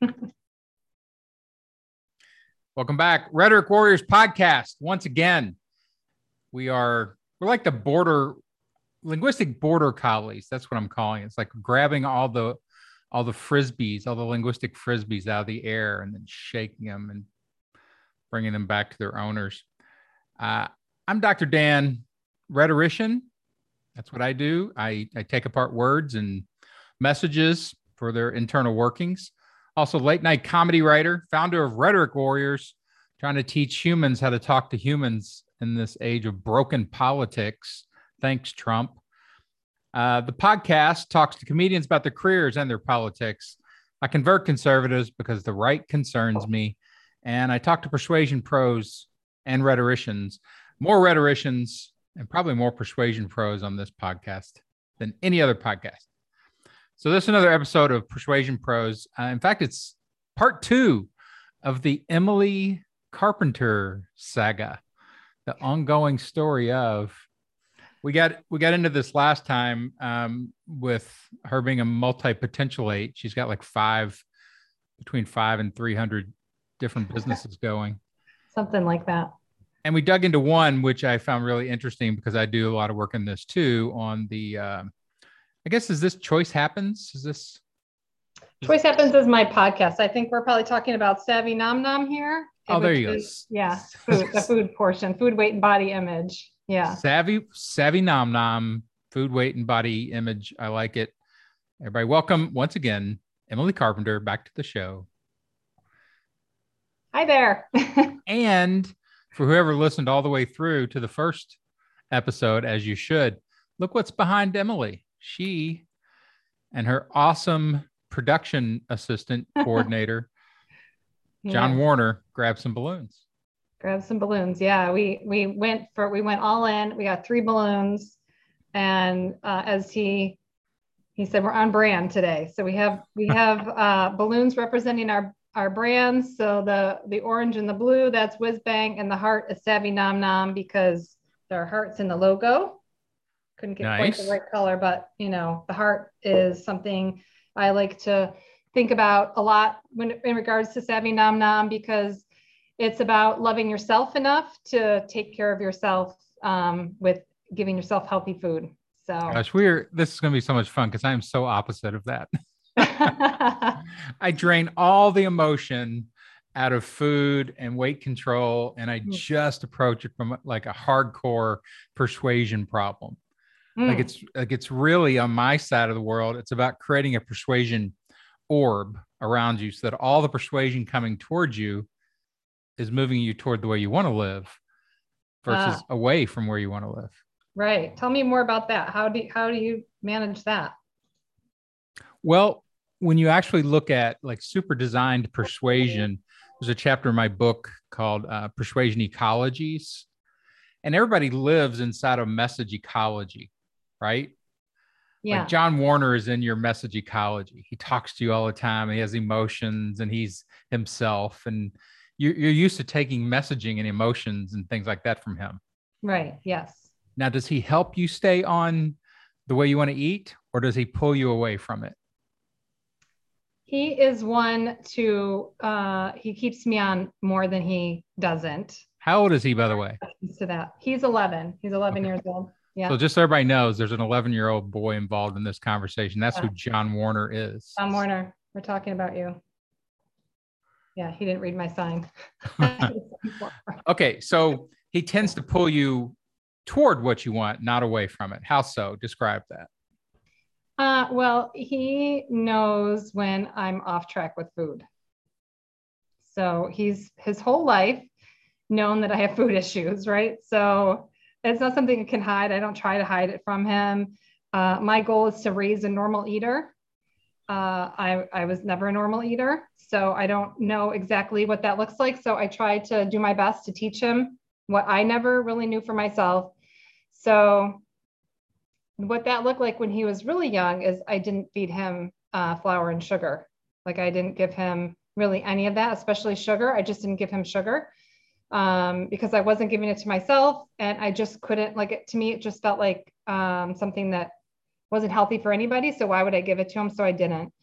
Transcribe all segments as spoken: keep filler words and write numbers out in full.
Welcome back. Rhetoric Warriors podcast. Once again, we are, we're like the border, linguistic border collies. That's what I'm calling it. It's like grabbing all the, all the frisbees, all the linguistic frisbees out of the air and then shaking them and bringing them back to their owners. Uh, I'm Doctor Dan, rhetorician. That's what I do. I, I take apart words and messages for their internal workings. Also, late night comedy writer, founder of Rhetoric Warriors, trying to teach humans how to talk to humans in this age of broken politics. Thanks, Trump. Uh, the podcast talks to comedians about their careers and their politics. I convert conservatives because the right concerns me. And I talk to persuasion pros and rhetoricians, more rhetoricians and probably more persuasion pros on this podcast than any other podcast. So this is another episode of Persuasion Pros. Uh, in fact, it's part two of the Emily Carpenter saga, the ongoing story of. We got we got into this last time um, with her being a multi-potentialate. She's got like five, between five and three hundred different businesses going. Something like that. And we dug into one, which I found really interesting because I do a lot of work in this too on the. Uh, I guess, is this Choice Happens? Is this? Choice Happens is my podcast. I think we're probably talking about Savvy Nom Nom here. Oh, there you is, go. Yeah, food, the food portion, food, weight, and body image. Yeah. Savvy, Savvy Nom Nom, food, weight, and body image. I like it. Everybody, welcome once again, Emily Carpenter, back to the show. Hi there. And for whoever listened all the way through to the first episode, as you should, look what's behind Emily. She and her awesome production assistant coordinator, yeah. John Warner, grabbed some balloons. Grab some balloons. Yeah, we we went for we went all in. We got three balloons, and uh, as he he said, we're on brand today. So we have we have uh, balloons representing our our brands. So the the orange and the blue, that's Whiz Bang, and the heart is Savvy Nom Nom because there are hearts in the logo. Couldn't get nice. Quite the right color, but you know, the heart is something I like to think about a lot when in regards to Savvy Nom Nom, because it's about loving yourself enough to take care of yourself um, with giving yourself healthy food. So gosh, we're this is going to be so much fun because I am so opposite of that. I drain all the emotion out of food and weight control, and I just approach it from like a hardcore persuasion problem. Mm. Like it's like it's really on my side of the world. It's about creating a persuasion orb around you so that all the persuasion coming towards you is moving you toward the way you want to live versus ah. away from where you want to live. Right. Tell me more about that. How do how do you manage that? Well, when you actually look at like super designed persuasion, there's a chapter in my book called uh, Persuasion Ecologies, and everybody lives inside of message ecology. Right? Yeah. Like John Warner is in your message ecology. He talks to you all the time. He has emotions and he's himself. And you're, you're used to taking messaging and emotions and things like that from him. Right. Yes. Now, does he help you stay on the way you want to eat, or does he pull you away from it? He is one to, uh, he keeps me on more than he doesn't. How old is he, by the way? To that. He's eleven. He's eleven okay. years old. Yeah. So just so everybody knows, there's an eleven-year-old boy involved in this conversation. That's yeah. who John Warner is. John Warner, we're talking about you. Yeah, he didn't read my sign. Okay, so he tends to pull you toward what you want, not away from it. How so? Describe that. Uh, well, he knows when I'm off track with food. So he's his whole life known that I have food issues, right? So it's not something I can hide. I don't try to hide it from him. Uh, my goal is to raise a normal eater. Uh, I, I was never a normal eater, so I don't know exactly what that looks like. So I try to do my best to teach him what I never really knew for myself. So what that looked like when he was really young is I didn't feed him uh, flour and sugar. Like I didn't give him really any of that, especially sugar. I just didn't give him sugar. Um, because I wasn't giving it to myself and I just couldn't, like it to me, it just felt like um, something that wasn't healthy for anybody. So why would I give it to him? So I didn't.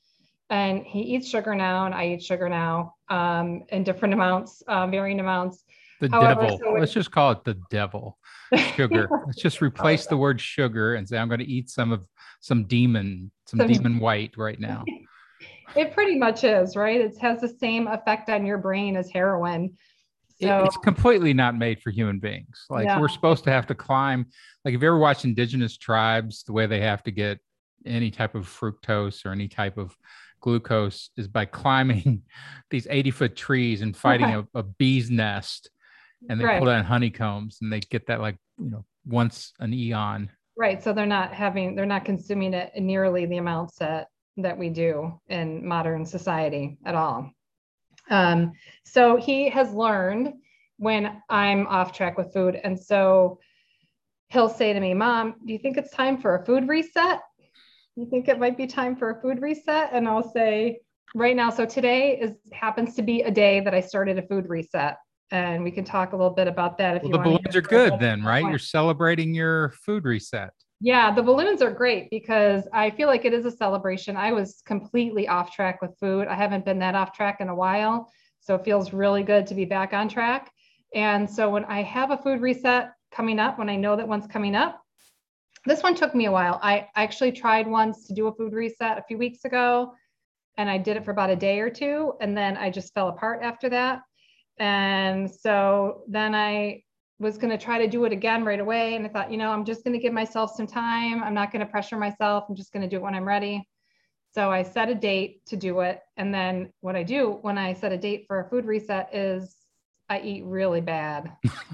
and he eats sugar now, and I eat sugar now, um, in different amounts, uh, varying amounts. The However, devil. so Let's just call it the devil. Sugar. Let's just replace the word sugar and say I'm going to eat some of some demon, some some, demon white right now. it pretty much is, right? It has the same effect on your brain as heroin. So It's completely not made for human beings. Like yeah. we're supposed to have to climb. Like if you ever watched indigenous tribes, the way they have to get any type of fructose or any type of glucose is by climbing these eighty foot trees and fighting a, a bee's nest. And they Right. pull down honeycombs and they get that like, you know, once an eon. Right. So they're not having, they're not consuming it in nearly the amounts that, that we do in modern society at all. Um, so he has learned when I'm off track with food. And so he'll say to me, Mom, do you think it's time for a food reset? You think it might be time for a food reset? And I'll say right now, so today is happens to be a day that I started a food reset. And we can talk a little bit about that if Well, you the want. balloons are good then, right? You're celebrating your food reset. Yeah, the balloons are great because I feel like it is a celebration. I was completely off track with food. I haven't been that off track in a while. So it feels really good to be back on track. And so when I have a food reset coming up, when I know that one's coming up, this one took me a while. I actually tried once to do a food reset a few weeks ago, and I did it for about a day or two. And then I just fell apart after that. And so then I was going to try to do it again right away. And I thought, you know, I'm just going to give myself some time. I'm not going to pressure myself. I'm just going to do it when I'm ready. So I set a date to do it. And then what I do when I set a date for a food reset is I eat really bad.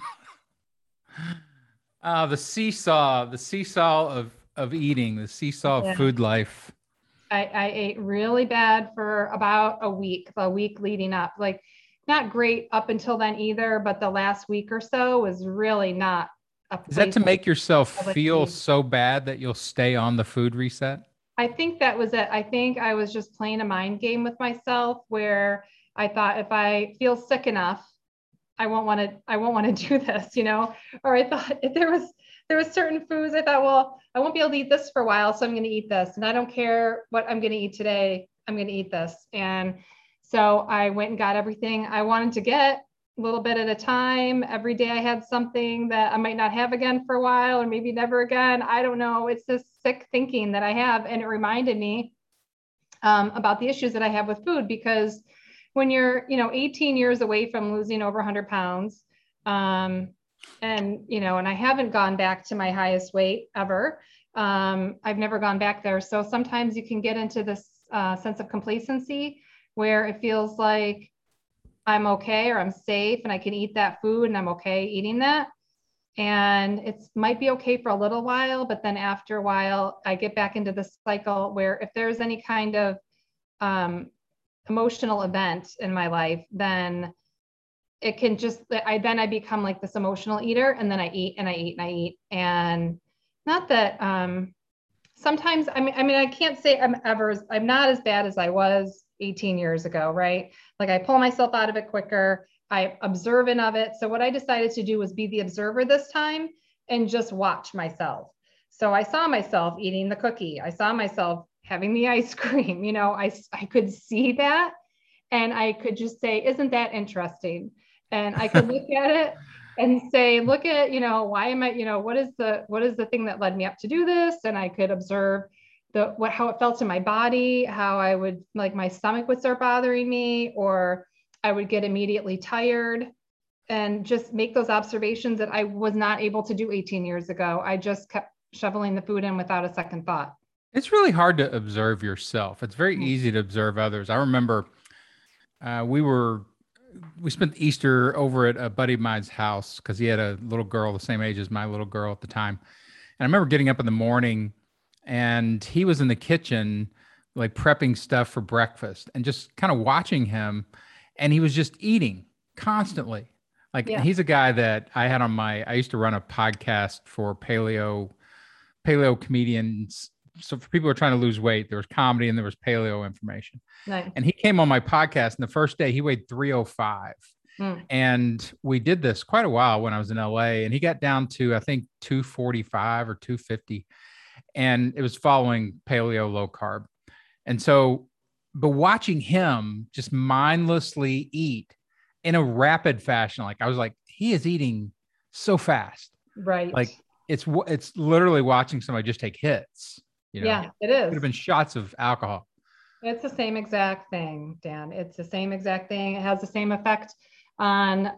Uh, the seesaw, the seesaw of, of eating, the seesaw Yeah. of food life. I, I ate really bad for about a week, a week leading up, like not great up until then either, but the last week or so was really not a place. Is that to make yourself of feel eating. so bad that you'll stay on the food reset? I think that was it. I think I was just playing a mind game with myself where I thought if I feel sick enough, I won't want to, I won't want to do this, you know, or I thought if there was, there was certain foods, I thought, well, I won't be able to eat this for a while. So I'm going to eat this. And I don't care what I'm going to eat today. I'm going to eat this. And so I went and got everything I wanted to get a little bit at a time. Every day I had something that I might not have again for a while, or maybe never again. I don't know. It's this sick thinking that I have. And it reminded me um, about the issues that I have with food, because when you're, you know, eighteen years away from losing over one hundred pounds, um, and, you know, and I haven't gone back to my highest weight ever. Um, I've never gone back there. So sometimes you can get into this uh, sense of complacency where it feels like I'm okay, or I'm safe and I can eat that food and I'm okay eating that. And it might be okay for a little while, but then after a while, I get back into this cycle where if there's any kind of um, emotional event in my life, then it can just, I then I become like this emotional eater, and then I eat and I eat and I eat. And not that um, sometimes, I mean, I mean, I can't say I'm ever, I'm not as bad as I was eighteen years ago, right? Like I pull myself out of it quicker. I'm observant of it. So what I decided to do was be the observer this time and just watch myself. So I saw myself eating the cookie. I saw myself having the ice cream. You know, I, I could see that, and I could just say, isn't that interesting? And I could look at it and say, look at, you know, why am I, you know, what is the, what is the thing that led me up to do this? And I could observe the, what, how it felt in my body, how I would, like my stomach would start bothering me, or I would get immediately tired, and just make those observations that I was not able to do eighteen years ago. I just kept shoveling the food in without a second thought. It's really hard to observe yourself. It's very easy to observe others. I remember uh, we were, we spent Easter over at a buddy of mine's house because he had a little girl the same age as my little girl at the time. And I remember getting up in the morning and he was in the kitchen, like prepping stuff for breakfast, and just kind of watching him. And he was just eating constantly. Like Yeah. he's a guy that I had on my, I used to run a podcast for paleo, paleo comedians. So for people who are trying to lose weight, there was comedy and there was paleo information. Nice. And he came on my podcast, and the first day he weighed three oh five. Mm. And we did this quite a while when I was in L A, and he got down to, I think, two forty-five or two fifty. And it was following paleo low carb. And so but watching him just mindlessly eat in a rapid fashion, like I was like, he is eating so fast. Right. Like it's it's literally watching somebody just take hits. You know, yeah, it could have is. been shots of alcohol. It's the same exact thing, Dan. It's the same exact thing. It has the same effect on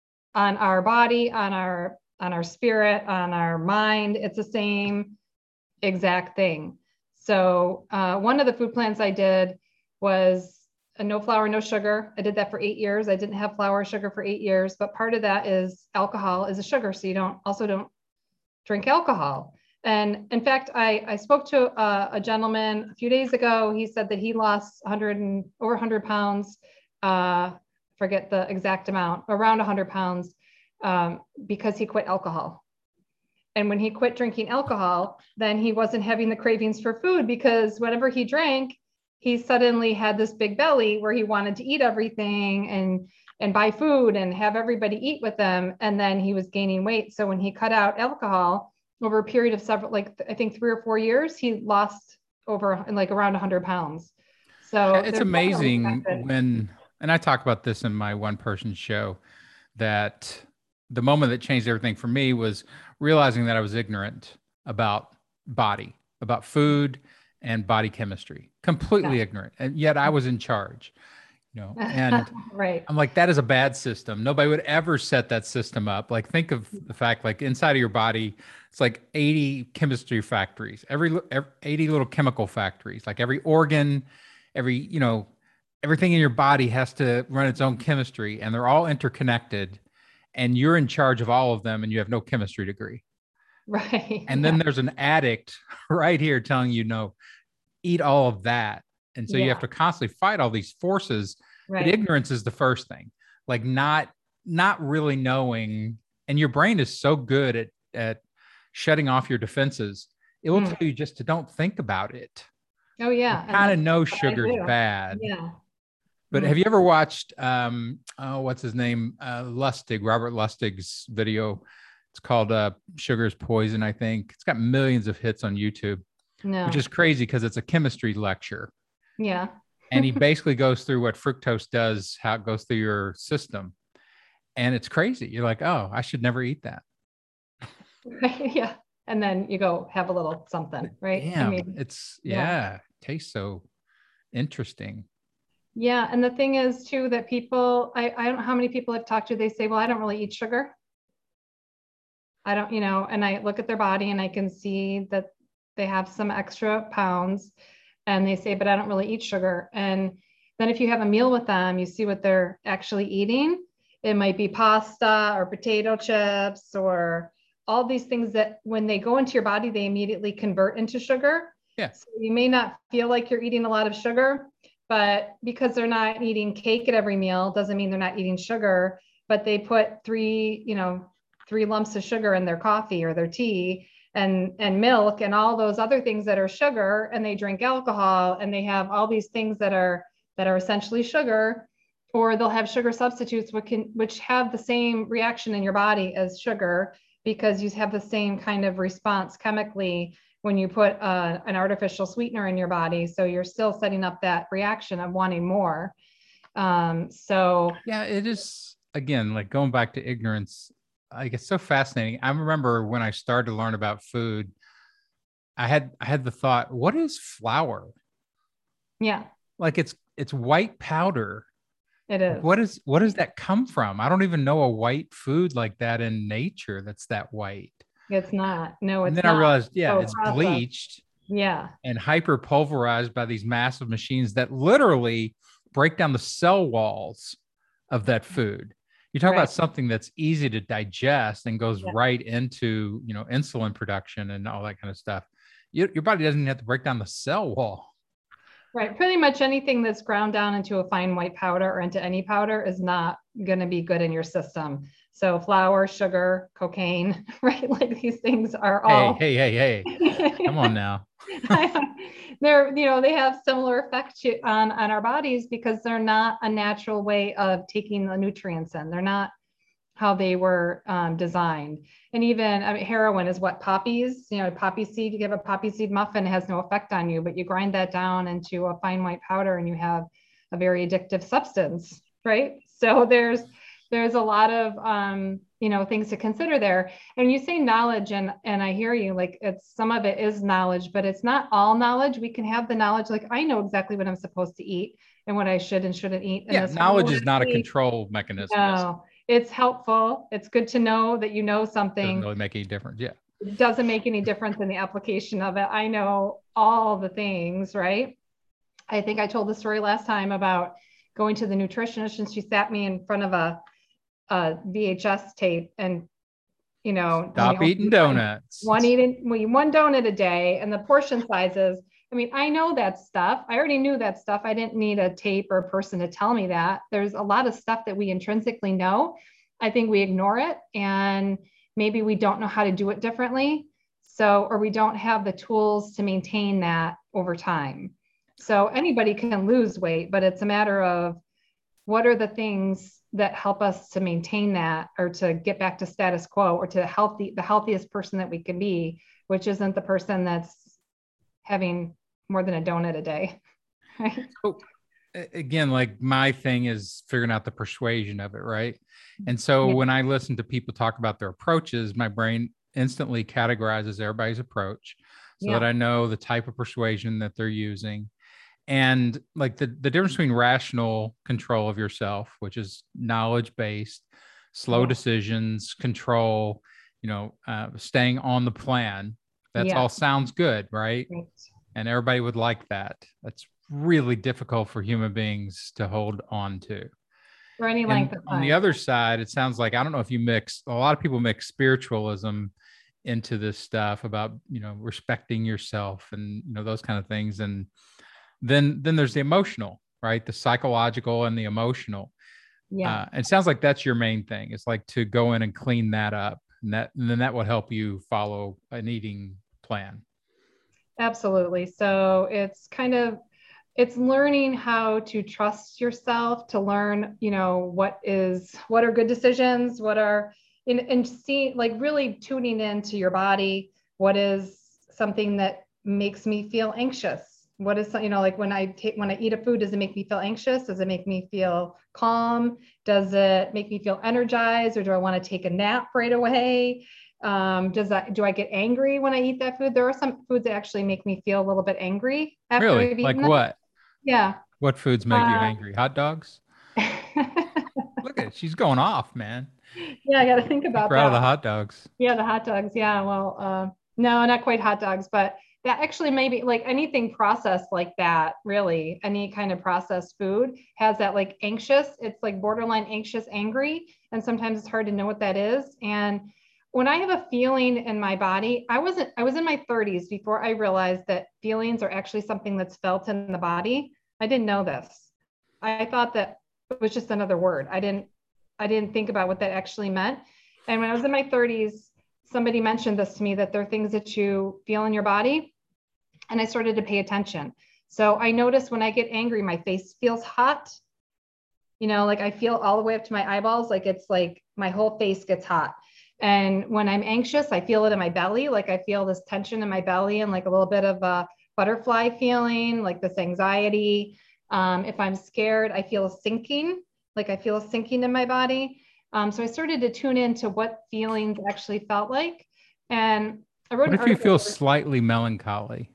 on our body, on our on our spirit, on our mind. It's the same exact thing. So uh, one of the food plans I did was a no flour, no sugar. I did that for eight years. I didn't have flour or sugar for eight years, but part of that is alcohol is a sugar. So you don't also don't drink alcohol. And in fact, I, I spoke to a, a gentleman a few days ago. He said that he lost one hundred and over one hundred pounds. Uh, forget the exact amount, around one hundred pounds, um, because he quit alcohol. And when he quit drinking alcohol, then he wasn't having the cravings for food, because whenever he drank, he suddenly had this big belly where he wanted to eat everything and and buy food and have everybody eat with them. And then he was gaining weight. So when he cut out alcohol over a period of several, like I think three or four years, he lost over like around one hundred pounds. So It's amazing when, and I talk about this in my one person show, that the moment that changed everything for me was realizing that I was ignorant about body, about food and body chemistry, completely yeah. ignorant. And yet I was in charge, you know, and right. I'm like, that is a bad system. Nobody would ever set that system up. Like, think of the fact, like inside of your body, it's like eighty chemistry factories, every, every eighty little chemical factories, like every organ, every, you know, everything in your body has to run its own chemistry, and they're all interconnected, and you're in charge of all of them, and you have no chemistry degree. Right. And then yeah. there's an addict right here telling you, no, eat all of that. And so yeah. you have to constantly fight all these forces. Right. But ignorance is the first thing, like not, not really knowing. And your brain is so good at, at shutting off your defenses. It will mm. tell you just to don't think about it. Oh yeah. Kind of know sugar's bad. Yeah. But mm. have you ever watched, um, oh, what's his name? Uh, Lustig, Robert Lustig's video. It's called uh, Sugar's Poison, I think. It's got millions of hits on YouTube, no. which is crazy because it's a chemistry lecture. Yeah. And he basically goes through what fructose does, how it goes through your system. And it's crazy. You're like, oh, I should never eat that. Yeah. And then you go have a little something, right? Damn, I mean, it's, yeah, yeah, tastes so interesting. Yeah. And the thing is too, that people, I, I don't know how many people I've talked to, they say, well, I don't really eat sugar. I don't, you know, and I look at their body and I can see that they have some extra pounds, and they say, but I don't really eat sugar. And then if you have a meal with them, you see what they're actually eating. It might be pasta or potato chips or all these things that when they go into your body, they immediately convert into sugar. Yeah. So you may not feel like you're eating a lot of sugar, but because they're not eating cake at every meal, doesn't mean they're not eating sugar, but they put three, you know, three lumps of sugar in their coffee or their tea and, and milk and all those other things that are sugar, and they drink alcohol, and they have all these things that are, that are essentially sugar, or they'll have sugar substitutes, which can, which have the same reaction in your body as sugar, because you have the same kind of response chemically when you put uh, an artificial sweetener in your body. So you're still setting up that reaction of wanting more. Um, so yeah, it is, again, like going back to ignorance. Like, it's so fascinating. I remember when I started to learn about food, I had I had the thought, what is flour? Yeah. Like it's it's white powder. It is. Like, what is what does that come from? I don't even know a white food like that in nature that's that white. It's not. No, it's and then not. I realized, yeah, so it's processed. bleached. Yeah. And hyper pulverized by these massive machines that literally break down the cell walls of that food. You talk right. about something that's easy to digest and goes yeah. right into, you know, insulin production and all that kind of stuff. You, your body doesn't even have to break down the cell wall. Right. Pretty much anything that's ground down into a fine white powder or into any powder is not going to be good in your system. So flour, sugar, cocaine, right? Like these things are all. Hey, hey, hey, hey. Come on now. They're, you know, they have similar effects on, on our bodies because they're not a natural way of taking the nutrients in. They're not how they were um, designed. And even I mean, heroin is what poppies, you know, poppy seed, you give a poppy seed muffin, it has no effect on you, but you grind that down into a fine white powder and you have a very addictive substance, right? So there's, there's a lot of, um, you know, things to consider there. And you say knowledge, and, and I hear you, like it's, some of it is knowledge, but it's not all knowledge. We can have the knowledge, like I know exactly what I'm supposed to eat and what I should and shouldn't eat. And Yeah, this knowledge is not a week, control mechanism. no, it's helpful. It's good to know that you know Doesn't something. really make any difference. Yeah. It doesn't make any difference in the application of it. I know all the things, right? I think I told the story last time about going to the nutritionist and she sat me in front of a, a V H S tape and, you know, Stop eating donuts. One, one eating one donut a day and the portion sizes. I mean, I know that stuff. I already knew that stuff. I didn't need a tape or a person to tell me that. There's a lot of stuff that we intrinsically know. I think we ignore it and maybe we don't know how to do it differently. So, or we don't have the tools to maintain that over time. So anybody can lose weight, but it's a matter of what are the things that help us to maintain that or to get back to status quo or to healthy, the healthiest person that we can be, which isn't the person that's having more than a donut a day. Right? So again, like my thing is figuring out the persuasion of it, right? And so Yeah. when I listen to people talk about their approaches, my brain instantly categorizes everybody's approach so Yeah. that I know the type of persuasion that they're using. And like the, the difference between rational control of yourself, which is knowledge-based, slow Yeah. decisions, control, you know, uh, staying on the plan. That's Yeah. all sounds good, right? Right. And everybody would like that. That's really difficult for human beings to hold on to. For any length And of on the time. other side, it sounds like, I don't know if you mix, a lot of people mix spiritualism into this stuff about, you know, respecting yourself and, you know, those kind of things. And then, then there's the emotional, right? The psychological and the emotional. Yeah. Uh, it sounds like that's your main thing. It's like to go in and clean that up. And that, and then that would help you follow an eating plan. Absolutely. So it's kind of, it's learning how to trust yourself, to learn, you know, what is, what are good decisions, what are, and, and see, like really tuning into your body. What is something that makes me feel anxious? What is, you know, like when I take, when I eat a food, does it make me feel anxious? Does it make me feel calm? Does it make me feel energized? Or do I want to take a nap right away? Um, does that, do I get angry when I eat that food? There are some foods that actually make me feel a little bit angry after Really? I've eaten Like them. what? Yeah. What foods make you Uh, angry? Hot dogs? Look at it. She's going off, man. yeah, I got to think Keep about her out of the that. hot dogs. Yeah, the hot dogs. Yeah, well, uh, no, not quite hot dogs, but that actually maybe like anything processed like that, really, any kind of processed food has that like anxious, it's like borderline anxious, angry. And sometimes it's hard to know what that is. And when I have a feeling in my body, I wasn't, I was in my thirties before I realized that feelings are actually something that's felt in the body. I didn't know this. I thought that it was just another word. I didn't, I didn't think about what that actually meant. And when I was in my thirties, somebody mentioned this to me, that there are things that you feel in your body. And I started to pay attention. So I noticed when I get angry, my face feels hot. You know, like I feel all the way up to my eyeballs, like it's like my whole face gets hot. And when I'm anxious, I feel it in my belly. Like I feel this tension in my belly and like a little bit of a butterfly feeling, like this anxiety. Um, if I'm scared, I feel a sinking, like I feel a sinking in my body. Um, so I started to tune into what feelings actually felt like. And I wrote What an if you article. feel slightly melancholy?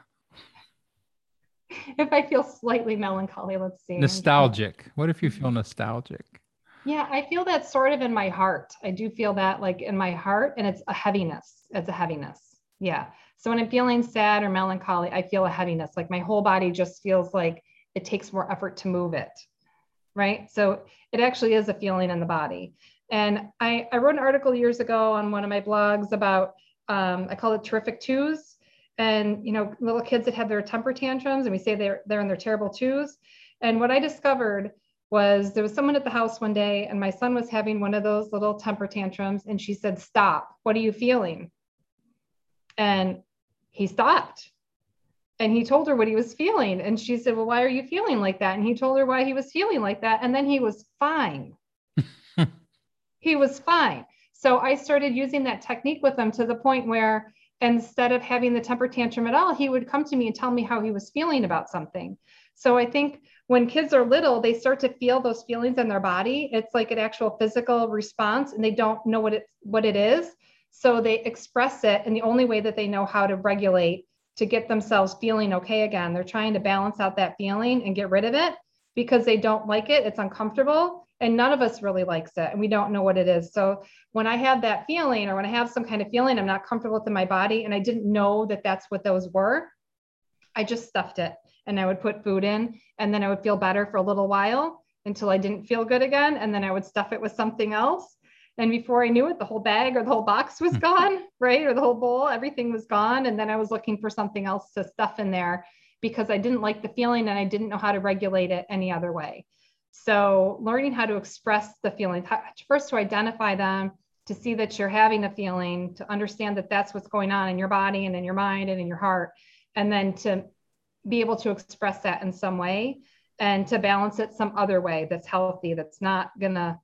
If I feel slightly melancholy, let's see. Nostalgic. What if you feel nostalgic? Yeah, I feel that sort of in my heart. I do feel that like in my heart, and it's a heaviness. It's a heaviness. Yeah. So when I'm feeling sad or melancholy, I feel a heaviness. Like my whole body just feels like it takes more effort to move it. Right. So it actually is a feeling in the body. And I, I wrote an article years ago on one of my blogs about, um, I call it terrific twos. And, you know, little kids that have their temper tantrums, and we say they're, they're in their terrible twos. And what I discovered was there was someone at the house one day and my son was having one of those little temper tantrums. And she said, "Stop. What are you feeling?" And he stopped. And he told her what he was feeling. And she said, "Well, why are you feeling like that?" And he told her why he was feeling like that. And then he was fine. he was fine. So I started using that technique with him to the point where instead of having the temper tantrum at all, he would come to me and tell me how he was feeling about something. So I think when kids are little, they start to feel those feelings in their body. It's like an actual physical response, and they don't know what it what it is. So they express it, and the only way that they know how to regulate to get themselves feeling okay again, they're trying to balance out that feeling and get rid of it because they don't like it. It's uncomfortable, and none of us really likes it, and we don't know what it is. So when I have that feeling, or when I have some kind of feeling I'm not comfortable with in my body, and I didn't know that that's what those were, I just stuffed it, and I would put food in, and then I would feel better for a little while until I didn't feel good again, and then I would stuff it with something else. And before I knew it, the whole bag or the whole box was gone, right? Or the whole bowl, everything was gone. And then I was looking for something else to stuff in there because I didn't like the feeling and I didn't know how to regulate it any other way. So learning how to express the feelings, first to identify them, to see that you're having a feeling, to understand that that's what's going on in your body and in your mind and in your heart, and then to be able to express that in some way and to balance it some other way that's healthy, that's not gonna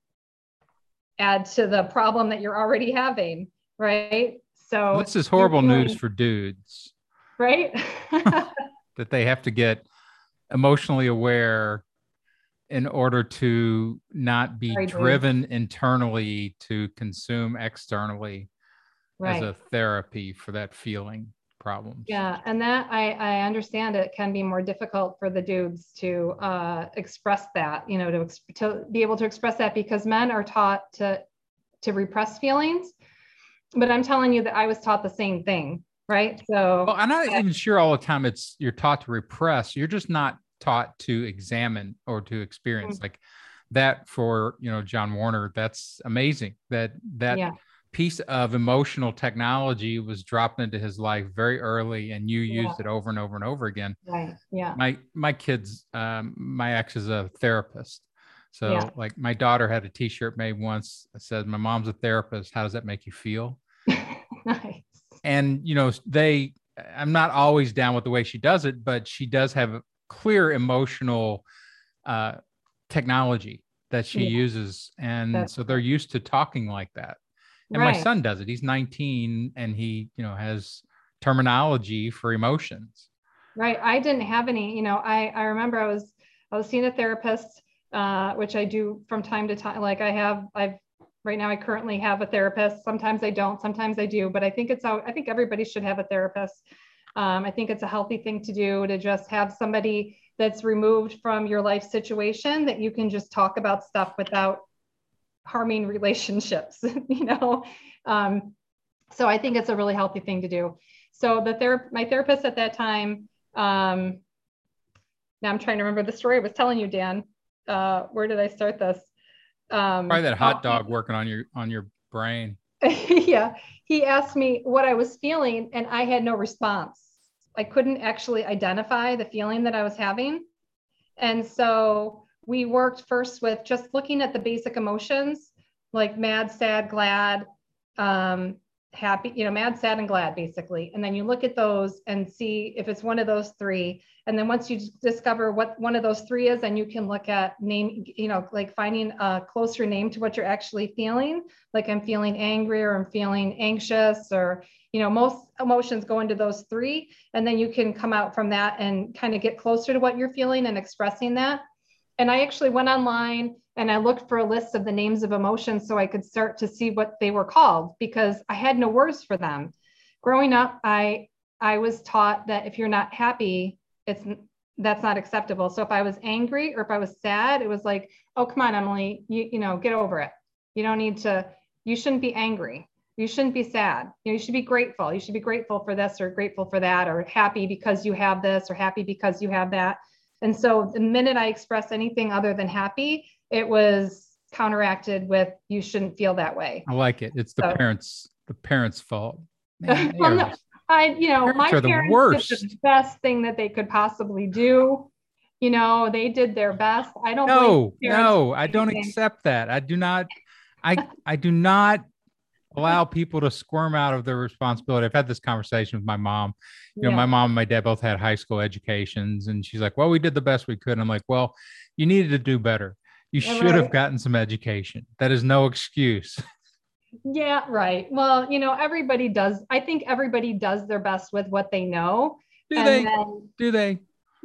add to the problem that you're already having, right? So this is horrible doing, news for dudes, right? that they have to get emotionally aware in order to not be Sorry, driven dude. internally to consume externally, right, as a therapy for that feeling problems. Yeah, and that I, I understand it can be more difficult for the dudes to uh, express that, you know, to, to be able to express that because men are taught to to repress feelings. But I'm telling you that I was taught the same thing, right? So well, I'm not uh, even sure all the time it's you're taught to repress. You're just not taught to examine or to experience. Mm-hmm. Like that for, you know, John Warner, that's amazing that that yeah. piece of emotional technology was dropped into his life very early, and you yeah. used it over and over and over again. Right. Yeah. My my kids, um, my ex is a therapist. So yeah. like my daughter had a t-shirt made once that said, "My mom's a therapist. How does that make you feel?" Nice. And, you know, they, I'm not always down with the way she does it, but she does have a clear emotional uh, technology that she yeah. uses. And That's so they're used to talking like that. And right. my son does it. He's nineteen and he, you know, has terminology for emotions. Right. I didn't have any, you know, I, I remember I was, I was seeing a therapist, uh, which I do from time to time. Like I have, I've, right now I currently have a therapist. Sometimes I don't, sometimes I do, but I think it's out. I think everybody should have a therapist. Um, I think it's a healthy thing to do, to just have somebody that's removed from your life situation that you can just talk about stuff without harming relationships, you know? Um, so I think it's a really healthy thing to do. So the ther- my therapist at that time, um, now I'm trying to remember the story I was telling you, Dan. Uh, where did I start this? Um, Probably that hot dog working on your, on your brain. Yeah. He asked me what I was feeling and I had no response. I couldn't actually identify the feeling that I was having. And so we worked first with just looking at the basic emotions, like mad, sad, glad, um, happy, you know, mad, sad, and glad, basically. And then you look at those and see if it's one of those three. And then once you discover what one of those three is, then you can look at name, you know, like finding a closer name to what you're actually feeling. Like I'm feeling angry, or I'm feeling anxious, or, you know, most emotions go into those three. And then you can come out from that and kind of get closer to what you're feeling and expressing that. And I actually went online and I looked for a list of the names of emotions so I could start to see what they were called, because I had no words for them. Growing up, I I was taught that if you're not happy, it's that's not acceptable. So if I was angry or if I was sad, it was like, oh, come on, Emily, you, you know, get over it. You don't need to, you shouldn't be angry. You shouldn't be sad. You know, you should be grateful. You should be grateful for this or grateful for that, or happy because you have this or happy because you have that. And so the minute I expressed anything other than happy, it was counteracted with, you shouldn't feel that way. I like it. It's the so, parents, the parents' fault. Man, well, no, I, you know, parents my are the parents worst. did the best thing that they could possibly do. You know, they did their best. I don't No, no, I don't accept that. I do not, I, I do not allow people to squirm out of their responsibility. I've had this conversation with my mom. You know, yeah. my mom and my dad both had high school educations, and she's like, well, we did the best we could. And I'm like, well, you needed to do better. You Yeah, should have right. gotten some education. That is no excuse. Yeah, right. Well, you know, everybody does. I think everybody does their best with what they know. Do And they? then, Do they?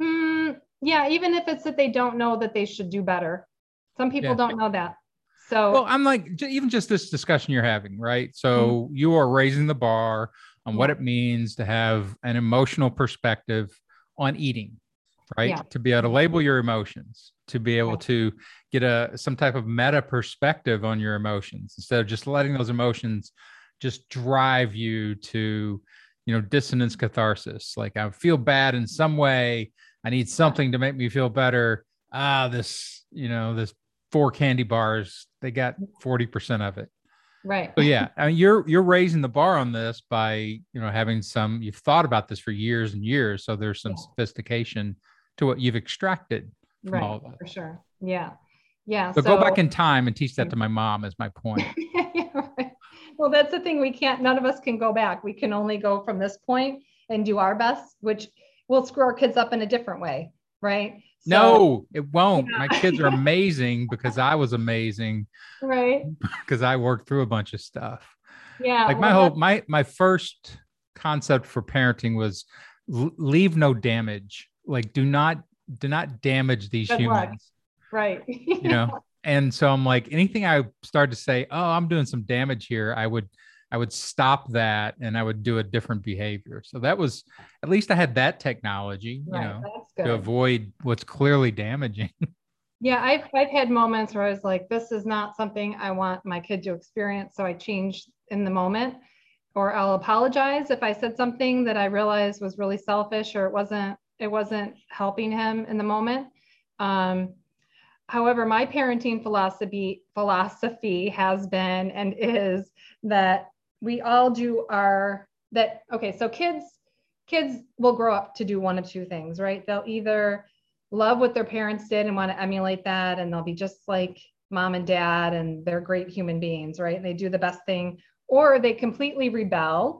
mm, yeah, even if it's that they don't know that they should do better. Some people Yeah. don't know that. Well, So, I'm like, j- even just this discussion you're having, right? mm, So you are raising the bar on what yeah, it means to have an emotional perspective on eating, right? yeah, To be able to yeah, label your emotions, to be able right, to get a some type of meta perspective on your emotions instead of just letting those emotions just drive you to, you know, dissonance catharsis. Like I feel bad in some way. I need yeah, something to make me feel better. Ah, this, you know, this four candy bars, they got forty percent of it. right. So yeah, I mean you're you're raising the bar on this by, you know, having some, you've thought about this for years and years. So there's some Yeah, sophistication to what you've extracted from right, all of that. for sure. Yeah. Yeah. So go back So, in time and teach that mm. to my mom is my point. Yeah, right. Well, that's the thing. We can't, none of us can go back. We can only go from this point and do our best, which will screw our kids up in a different way. Right. So, No, it won't. My kids are yeah. amazing because I was amazing Right. because I worked through a bunch of stuff. Yeah. Like my Well, whole that's my my first concept for parenting was l- leave no damage. Like do not do not damage these good luck. humans, Right. you know. And so I'm like, anything I started to say, oh, I'm doing some damage here, I would I would stop that and I would do a different behavior. So that was, at least I had that technology, you Right. know, That's to good. avoid what's clearly damaging. Yeah. I've, I've had moments where I was like, this is not something I want my kid to experience. So I changed in the moment, or I'll apologize if I said something that I realized was really selfish or it wasn't, it wasn't helping him in the moment. Um, However, my parenting philosophy philosophy has been and is that we all do our that okay, so kids kids will grow up to do one of two things, right? They'll either love what their parents did and want to emulate that, and they'll be just like mom and dad and they're great human beings, right? And they do the best thing, or they completely rebel,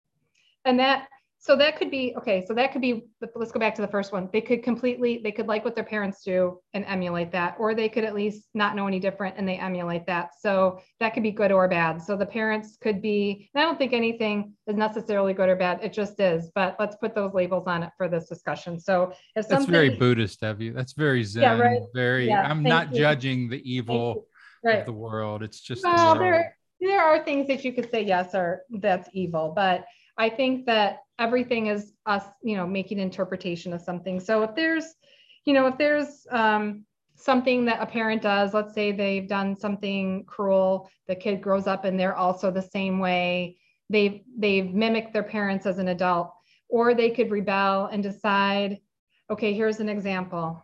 and that, so that could be okay, so that could be, let's go back to the first one. They could completely, they could like what their parents do and emulate that, or they could at least not know any different and they emulate that. So that could be good or bad. So the parents could be, and I don't think anything is necessarily good or bad, it just is, but let's put those labels on it for this discussion. So if That's very something, Buddhist of you. That's very yeah, right, Zen. Very, yeah, I'm thank not you, judging the thank you, evil of right. the world. It's just the Well, world. there there are things that you could say yes or that's evil, but I think that everything is us, you know, making interpretation of something. So if there's, you know, if there's um, something that a parent does, let's say they've done something cruel, the kid grows up and they're also the same way. They've they've mimicked their parents as an adult, or they could rebel and decide, okay, here's an example.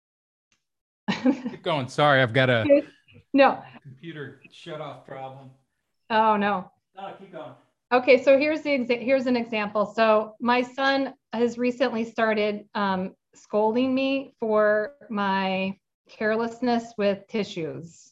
Keep going. Sorry, I've got a No. computer shut off problem. Oh no. No, keep going. Okay, so here's the exa- here's an example. So my son has recently started um, scolding me for my carelessness with tissues.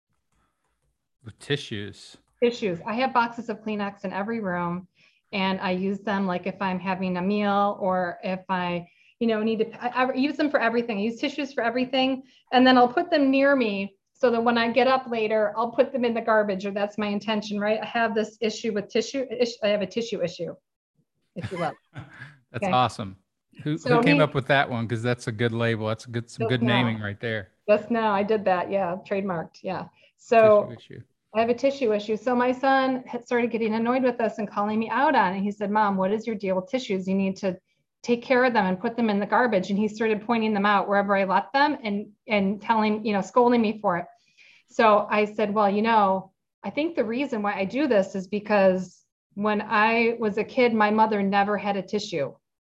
With tissues. Tissues. I have boxes of Kleenex in every room, and I use them like if I'm having a meal or if I, you know, need to. I, I use them for everything. I use tissues for everything, and then I'll put them near me so that when I get up later, I'll put them in the garbage, or that's my intention, right? I have this issue with tissue. I have a tissue issue, if you will. That's Okay. awesome. Who who So came he up with that one? Because that's a good label. That's a good some just good naming now, right there. just now I did that. Yeah, trademarked. Yeah. Tissue So issue. I have a tissue issue. So my son had started getting annoyed with us and calling me out on it. He said, Mom, what is your deal with tissues? You need to take care of them and put them in the garbage. And he started pointing them out wherever I let them and and telling, you know, scolding me for it. So I said, well, you know, I think the reason why I do this is because when I was a kid, my mother never had a tissue.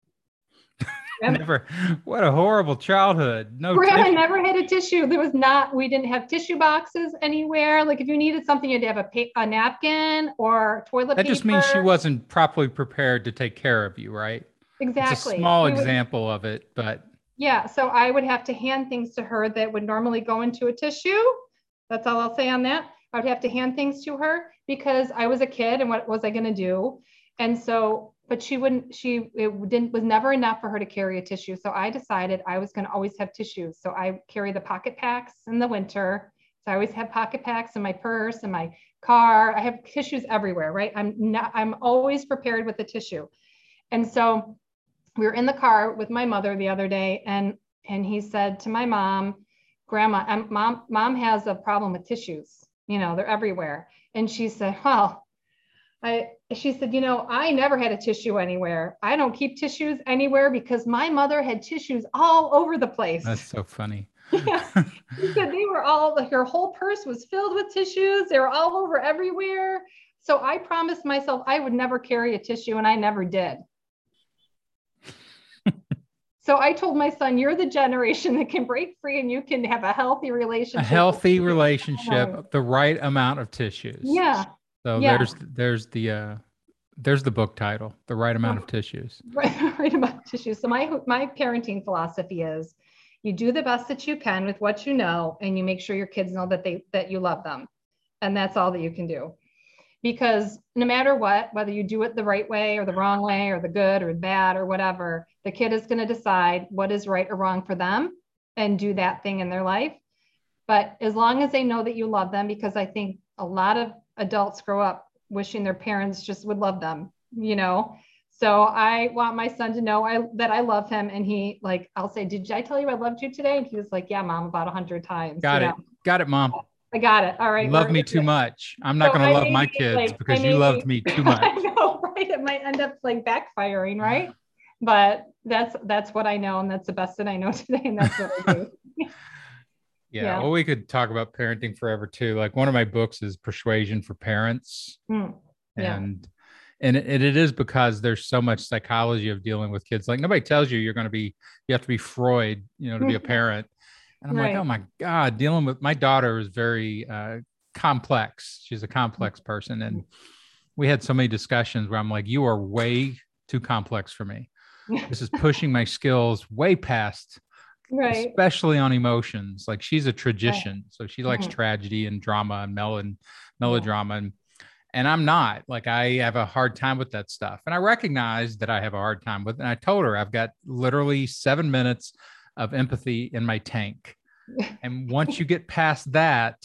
Never. What a horrible childhood. No Grandma tissue. never had a tissue. There was not, we didn't have tissue boxes anywhere. Like if you needed something, you had to have a, pa- a napkin or toilet That just means she paper. wasn't properly prepared to take care of you, right? It's a Exactly. small We would, example of it, but yeah. So I would have to hand things to her that would normally go into a tissue. That's all I'll say on that. I would have to hand things to her because I was a kid and what was I going to do? And so but she wouldn't, she, it didn't, was never enough for her to carry a tissue. So I decided I was going to always have tissues. So I carry the pocket packs in the winter. So I always have pocket packs in my purse and my car. I have tissues everywhere, right? I'm not, I'm always prepared with the tissue. And so we were in the car with my mother the other day, and, and he said to my mom, Grandma, I'm, mom, mom has a problem with tissues. You know, they're everywhere. And she said, well, I, she said, you know, I never had a tissue anywhere. I don't keep tissues anywhere because my mother had tissues all over the place. That's so funny. Yeah. She said they were all, her whole purse was filled with tissues. They were all over everywhere. So I promised myself I would never carry a tissue, and I never did. So I told my son, you're the generation that can break free and you can have a healthy relationship. A healthy relationship, the right amount of tissues. Yeah. So yeah. there's there's the uh, there's the book title, The Right Amount of Tissues. Right, right amount of tissues. So my my parenting philosophy is you do the best that you can with what you know, and you make sure your kids know that they that you love them. And that's all that you can do. Because no matter what, whether you do it the right way or the wrong way or the good or bad or whatever, the kid is going to decide what is right or wrong for them and do that thing in their life. But as long as they know that you love them, because I think a lot of adults grow up wishing their parents just would love them, you know? So I want my son to know I, that I love him. And he, like, I'll say, did I tell you I loved you today? And he was like, yeah, mom, about a hundred times. Got you it. know? Got it, mom. I got it. All right. You love me too much. I'm not So going to love may my be, kids like, because I you may loved be- me too much. I know, right? It might end up like backfiring, right? But that's that's what I know, and that's the best that I know today, and that's what I do. Yeah, Yeah. well, we could talk about parenting forever too. Like one of my books is Persuasion for Parents. Mm, yeah. And and it, it is because there's so much psychology of dealing with kids. Like nobody tells you you're going to be, you have to be Freud, you know, to be a parent. And I'm Right. like, oh my God, dealing with my daughter is very uh, complex. She's a complex person. And we had so many discussions where I'm like, you are way too complex for me. This is pushing my skills way past, Right. especially on emotions. Like she's a tragician. Right. So she likes Mhm. tragedy and drama and mel- and melodrama. And, and I'm not. Like I have a hard time with that stuff. And I recognize that I have a hard time with it. And I told her I've got literally seven minutes of empathy in my tank. And once you get past that,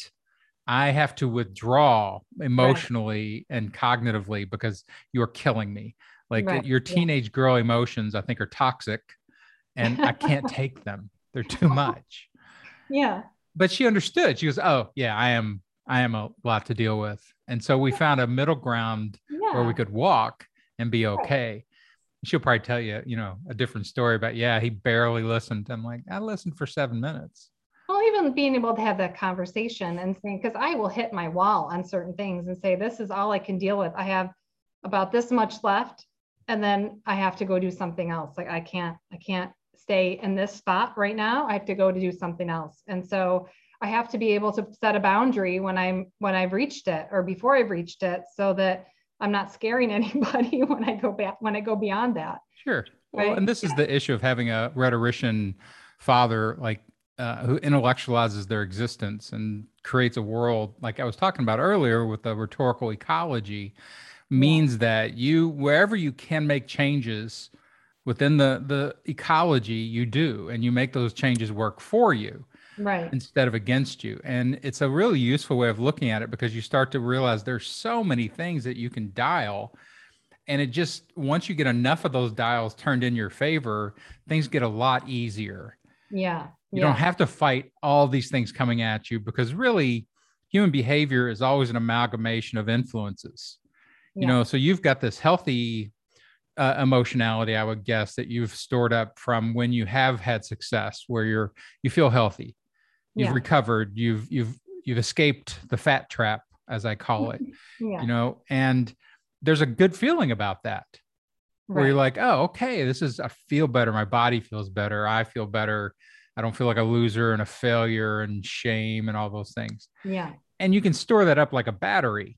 I have to withdraw emotionally right. and cognitively because you're killing me. Like right. your teenage yeah. girl emotions, I think are toxic and I can't take them. They're too much. Yeah. But she understood. She goes, oh yeah, I am, I am a lot to deal with. And so we found a middle ground yeah. where we could walk and be okay. Right. She'll probably tell you, you know, a different story about, yeah, he barely listened. I'm like, I listened for seven minutes. Well, even being able to have that conversation and saying, because I will hit my wall on certain things and say, this is all I can deal with. I have about this much left. And then I have to go do something else. Like I can't, I can't stay in this spot right now. I have to go to do something else. And so I have to be able to set a boundary when I'm, when I've reached it or before I've reached it so that I'm not scaring anybody when I go back, when I go beyond that. Sure. Well, right? And this yeah. is the issue of having a rhetorician father, like uh, who intellectualizes their existence and creates a world like I was talking about earlier with the rhetorical ecology means yeah. that you, wherever you can make changes within the, the ecology, you do, and you make those changes work for you. Right. Instead of against you. And it's a really useful way of looking at it because you start to realize there's so many things that you can dial. And it just, once you get enough of those dials turned in your favor, things get a lot easier. Yeah. You yeah. don't have to fight all these things coming at you because really human behavior is always an amalgamation of influences. Yeah. You know, so you've got this healthy Uh, emotionality, I would guess, that you've stored up from when you have had success, where you're you feel healthy, you've yeah. recovered, you've you've you've escaped the fat trap, as I call it. Yeah. You know, and there's a good feeling about that, right. where you're like, oh, okay, this is I feel better, my body feels better, I feel better, I don't feel like a loser and a failure and shame and all those things. Yeah, and you can store that up like a battery.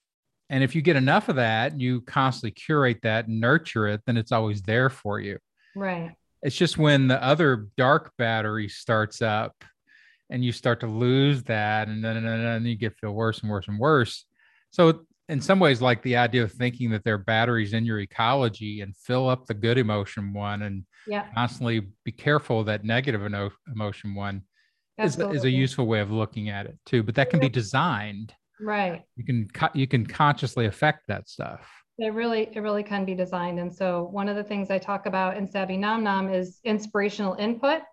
And if you get enough of that, you constantly curate that and nurture it, then it's always there for you. Right. It's just when the other dark battery starts up and you start to lose that, and then and then you get feel worse and worse and worse. So in some ways like the idea of thinking that there are batteries in your ecology and fill up the good emotion one and Yeah, constantly be careful that negative eno- emotion one is, is a absolutely. useful way of looking at it too. But that can be designed. Right. You can co- you can consciously affect that stuff. It really, it really can be designed. And so one of the things I talk about in Savvy Nom Nom is inspirational input.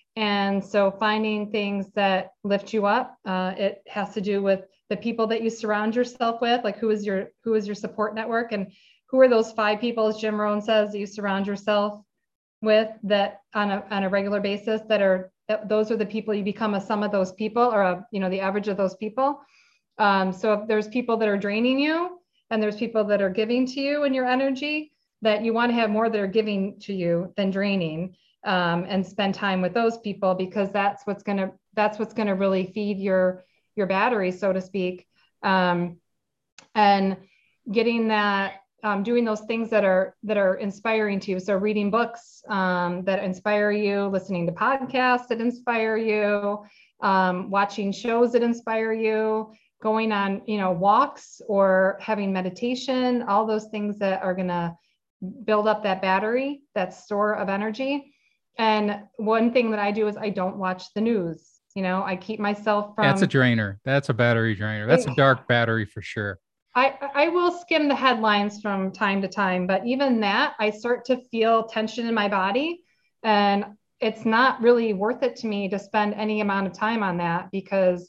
And so finding things that lift you up, uh, it has to do with the people that you surround yourself with, like who is your who is your support network, and who are those five people, as Jim Rohn says, that you surround yourself with that on a on a regular basis. That are that those are the people you become a sum of those people, or a you know the average of those people. Um, so if there's people that are draining you, and there's people that are giving to you in your energy, that you want to have more that are giving to you than draining. Um, and spend time with those people, because that's what's gonna that's what's gonna really feed your your battery, so to speak. Um, and getting that, um, doing those things that are that are inspiring to you. So reading books um, that inspire you, listening to podcasts that inspire you, um, watching shows that inspire you, going on you know walks or having meditation. All those things that are gonna build up that battery, that store of energy. And one thing that I do is I don't watch the news. You know, I keep myself That's a from. drainer. That's a battery drainer. That's a dark battery for sure. I, I will skim the headlines from time to time, but even that, I start to feel tension in my body. And it's not really worth it to me to spend any amount of time on that, because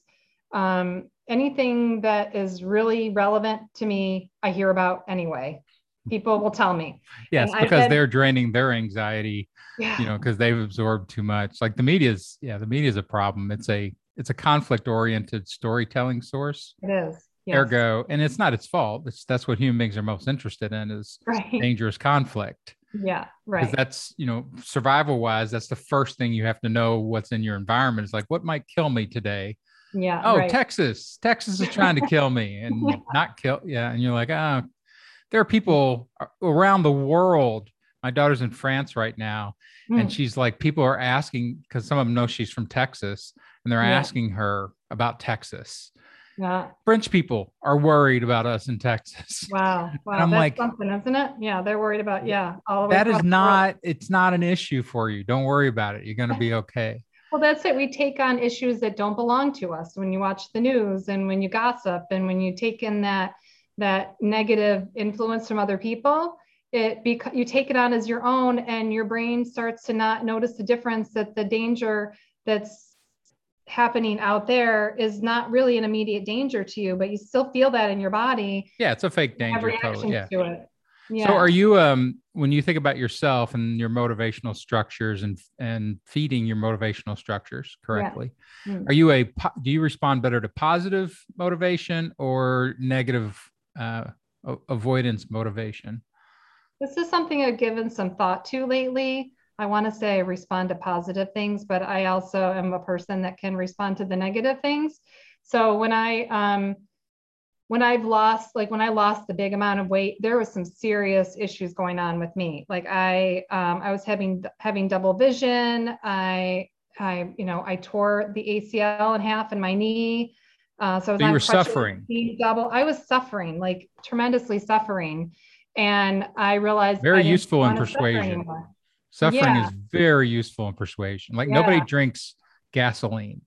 um, anything that is really relevant to me, I hear about anyway. People will tell me. Yes, And I've because had, they're draining their anxiety, yeah, you know, because they've absorbed too much. Like the media's, yeah, the media's a problem. It's a it's a conflict oriented storytelling source. it is. Yes. Ergo, and it's not its fault. It's that's what human beings are most interested in is Right. dangerous conflict. Yeah. Because Right. that's, you know, survival wise, that's the first thing you have to know what's in your environment. Is like, what might kill me today? Yeah. Oh, Right. Texas. Texas is trying to kill me and not kill. Yeah. And you're like, ah, oh, there are people around the world. My daughter's in France right now, and Mm. she's like, people are asking because some of them know she's from Texas, and they're Yeah. asking her about Texas. Yeah. French people are worried about us in Texas. Wow. And Wow. I'm That's like, something, isn't it? Yeah. They're worried about, yeah, all the way that is across the world. not, it's not an issue for you. Don't worry about it. You're going to be okay. Well, that's it. We take on issues that don't belong to us when you watch the news and when you gossip and when you take in that that negative influence from other people. It bec- you take it on as your own, and your brain starts to not notice the difference, that the danger that's happening out there is not really an immediate danger to you, but you still feel that in your body. Yeah, it's a fake You have danger. Totally. reactions Yeah. to it. Yeah. So are you um when you think about yourself and your motivational structures and and feeding your motivational structures correctly, Yeah. Mm. are you a do you respond better to positive motivation or negative uh, avoidance motivation? This is something I've given some thought to lately. I want to say I respond to positive things, but I also am a person that can respond to the negative things. So when I um, when I've lost, like when I lost the big amount of weight, there was some serious issues going on with me. Like I um, I was having having double vision. I I you know I tore the A C L in half in my knee. Uh, so I was So you on were crutches, suffering. double. I was suffering, like tremendously suffering. And I realized I Very didn't useful in want to suffer persuasion. anymore. Suffering Yeah, is very useful in persuasion. Like nobody yeah, drinks gasoline,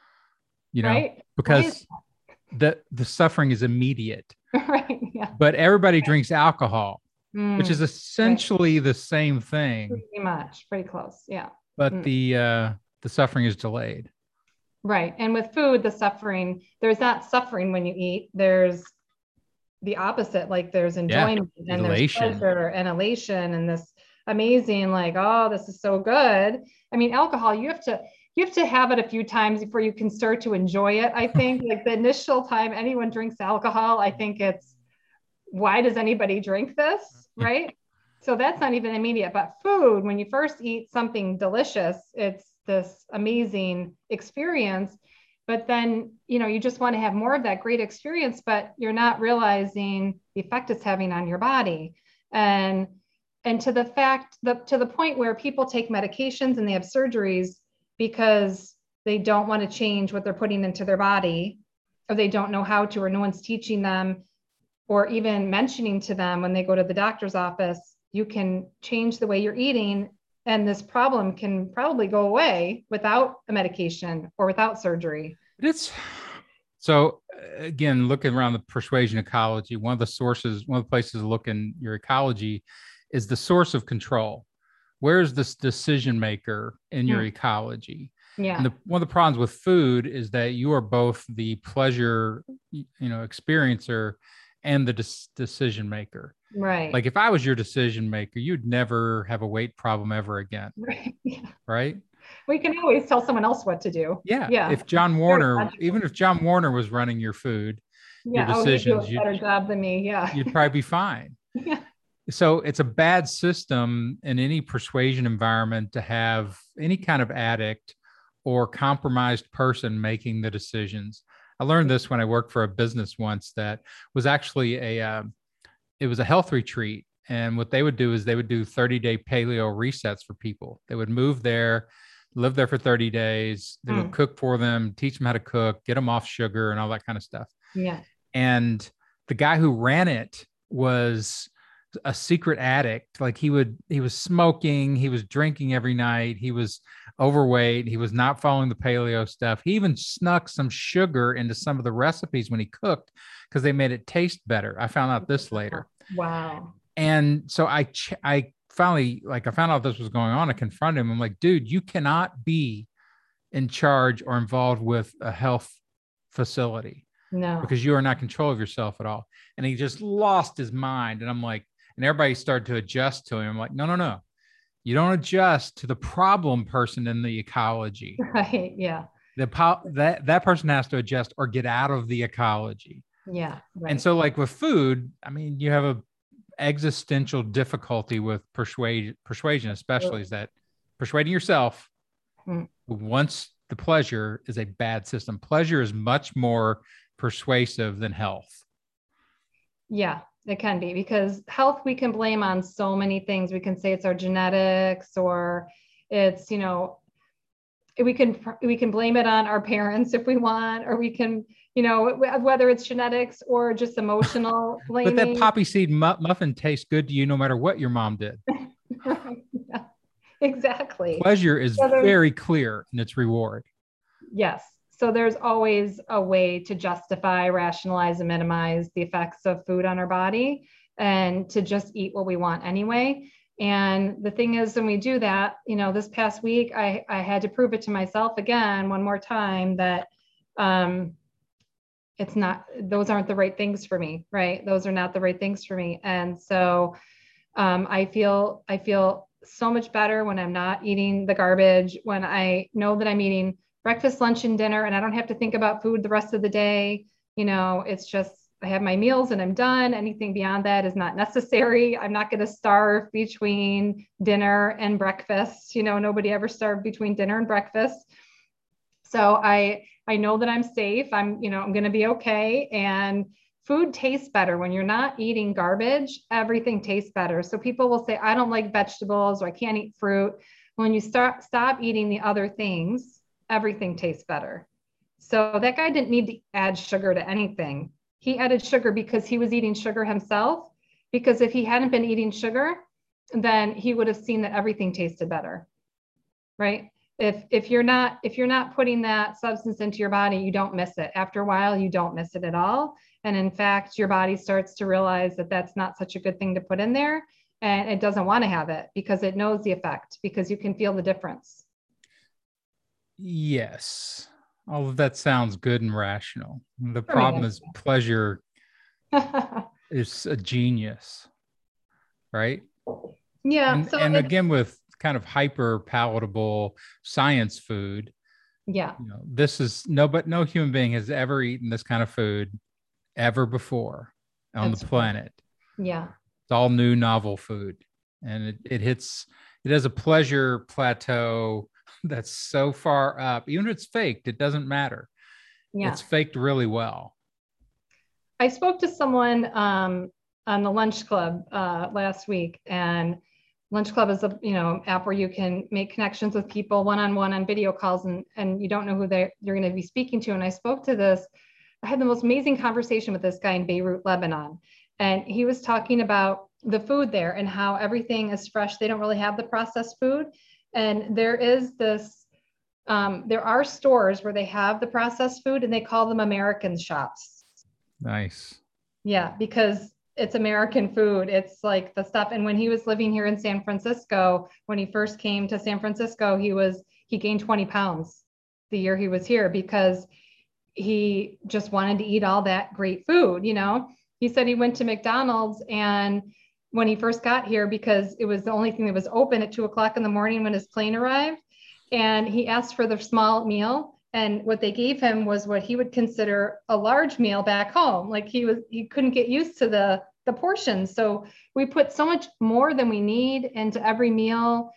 you know, right. Why is because the the suffering is immediate. right? Yeah, But everybody drinks alcohol, which is mm, right. essentially the same thing, Pretty much, pretty close. Yeah, but mm, the uh, the suffering is delayed. right. And with food, the suffering, there's not suffering when you eat. There's the opposite. Like there's Yeah, enjoyment and there's elation. pleasure and elation and this amazing, like, oh, this is so good. I mean, alcohol, you have to you have to have it a few times before you can start to enjoy it. I think like the initial time anyone drinks alcohol, I think it's, why does anybody drink this? Right. So that's not even immediate. But food, when you first eat something delicious, it's this amazing experience. But then, you know, you just want to have more of that great experience, but you're not realizing the effect it's having on your body. And and to the fact that to the point where people take medications and they have surgeries because they don't want to change what they're putting into their body, or they don't know how to, or no one's teaching them or even mentioning to them when they go to the doctor's office, you can change the way you're eating and this problem can probably go away without a medication or without surgery. It's so again, looking around the persuasion ecology, one of the sources, one of the places to look in your ecology is the source of control. Where's this decision maker in your hmm. ecology? Yeah. And the, one of the problems with food is that you are both the pleasure, you know, experiencer and the de- decision maker. Right. Like if I was your decision maker, you'd never have a weight problem ever again. Right. Yeah. Right. We can always tell someone else what to do. Yeah. Yeah. If John Warner, even if John Warner was running your food, yeah. your decisions, oh, he'd do a better job than me. Yeah. You'd probably be fine. Yeah. So it's a bad system in any persuasion environment to have any kind of addict or compromised person making the decisions. I learned this when I worked for a business once that was actually a, uh, it was a health retreat. And what they would do is they would do thirty day paleo resets for people. They would move there, live there for thirty days. They mm. would cook for them, teach them how to cook, get them off sugar and all that kind of stuff. Yeah. And the guy who ran it was a secret addict. Like he would, he was smoking, he was drinking every night. He was overweight. He was not following the paleo stuff. He even snuck some sugar into some of the recipes when he cooked because they made it taste better. I found out this later. Wow. And so I, ch- I finally, like I found out this was going on. I confronted him. I'm like, dude, you cannot be in charge or involved with a health facility. No. Because you are not in control of yourself at all. And he just lost his mind. And I'm like, and everybody started to adjust to him. I'm like, no, no, no. You don't adjust to the problem person in the ecology. Right. Yeah. The po- that, that person has to adjust or get out of the ecology. Yeah. Right. And so like with food, I mean, you have a existential difficulty with persuade, persuasion, especially is that persuading yourself mm. once the pleasure is a bad system. Pleasure is much more persuasive than health. Yeah, it can be, because health we can blame on so many things. We can say it's our genetics, or it's, you know, we can we can blame it on our parents if we want, or we can, you know, whether it's genetics or just emotional blaming. But that poppy seed mu- muffin tastes good to you no matter what your mom did. Yeah, exactly. Pleasure is so very clear in its reward. Yes. So there's always a way to justify, rationalize, and minimize the effects of food on our body, and to just eat what we want anyway. And the thing is, when we do that, you know, this past week, I, I had to prove it to myself again, one more time, that um, it's not, those aren't the right things for me, right? Those are not the right things for me. And so um, I feel, I feel so much better when I'm not eating the garbage, when I know that I'm eating breakfast, lunch, and dinner, and I don't have to think about food the rest of the day. You know, it's just, I have my meals and I'm done. Anything beyond that is not necessary. I'm not going to starve between dinner and breakfast. You know, nobody ever starved between dinner and breakfast. So I, I know that I'm safe. I'm, you know, I'm going to be okay. And food tastes better when you're not eating garbage. Everything tastes better. So people will say, I don't like vegetables, or I can't eat fruit. When you start, stop eating the other things, everything tastes better. So that guy didn't need to add sugar to anything. He added sugar because he was eating sugar himself. Because if he hadn't been eating sugar, then he would have seen that everything tasted better, right? If if you're not if you're not putting that substance into your body, you don't miss it. After a while, you don't miss it at all. And in fact, your body starts to realize that that's not such a good thing to put in there, and it doesn't want to have it because it knows the effect, because you can feel the difference. Yes. All of that sounds good and rational. The problem is pleasure is a genius, right? Yeah. And, so and it, again, with kind of hyper palatable science food, yeah, you know, this is no, but no human being has ever eaten this kind of food ever before on That's the planet. Right. Yeah. It's all new, novel food. And it, it hits, it has a pleasure plateau that's so far up. Even if it's faked, it doesn't matter. Yeah. It's faked really well. I spoke to someone um, on the Lunch Club uh, last week, and Lunch Club is a you know app where you can make connections with people one-on-one on video calls, and and you don't know who they you're going to be speaking to. And I spoke to this I had the most amazing conversation with this guy in Beirut, Lebanon. And he was talking about the food there and how everything is fresh. They don't really have the processed food. And there is this, um, there are stores where they have the processed food and they call them American shops. Nice. Yeah, because it's American food. It's like the stuff. And when he was living here in San Francisco, when he first came to San Francisco, he was, he gained twenty pounds the year he was here because he just wanted to eat all that great food. You know, he said he went to McDonald's and when he first got here, because it was the only thing that was open at two o'clock in the morning when his plane arrived. And he asked for the small meal. And what they gave him was what he would consider a large meal back home. Like he was, he couldn't get used to the, the portions. So we put so much more than we need into every meal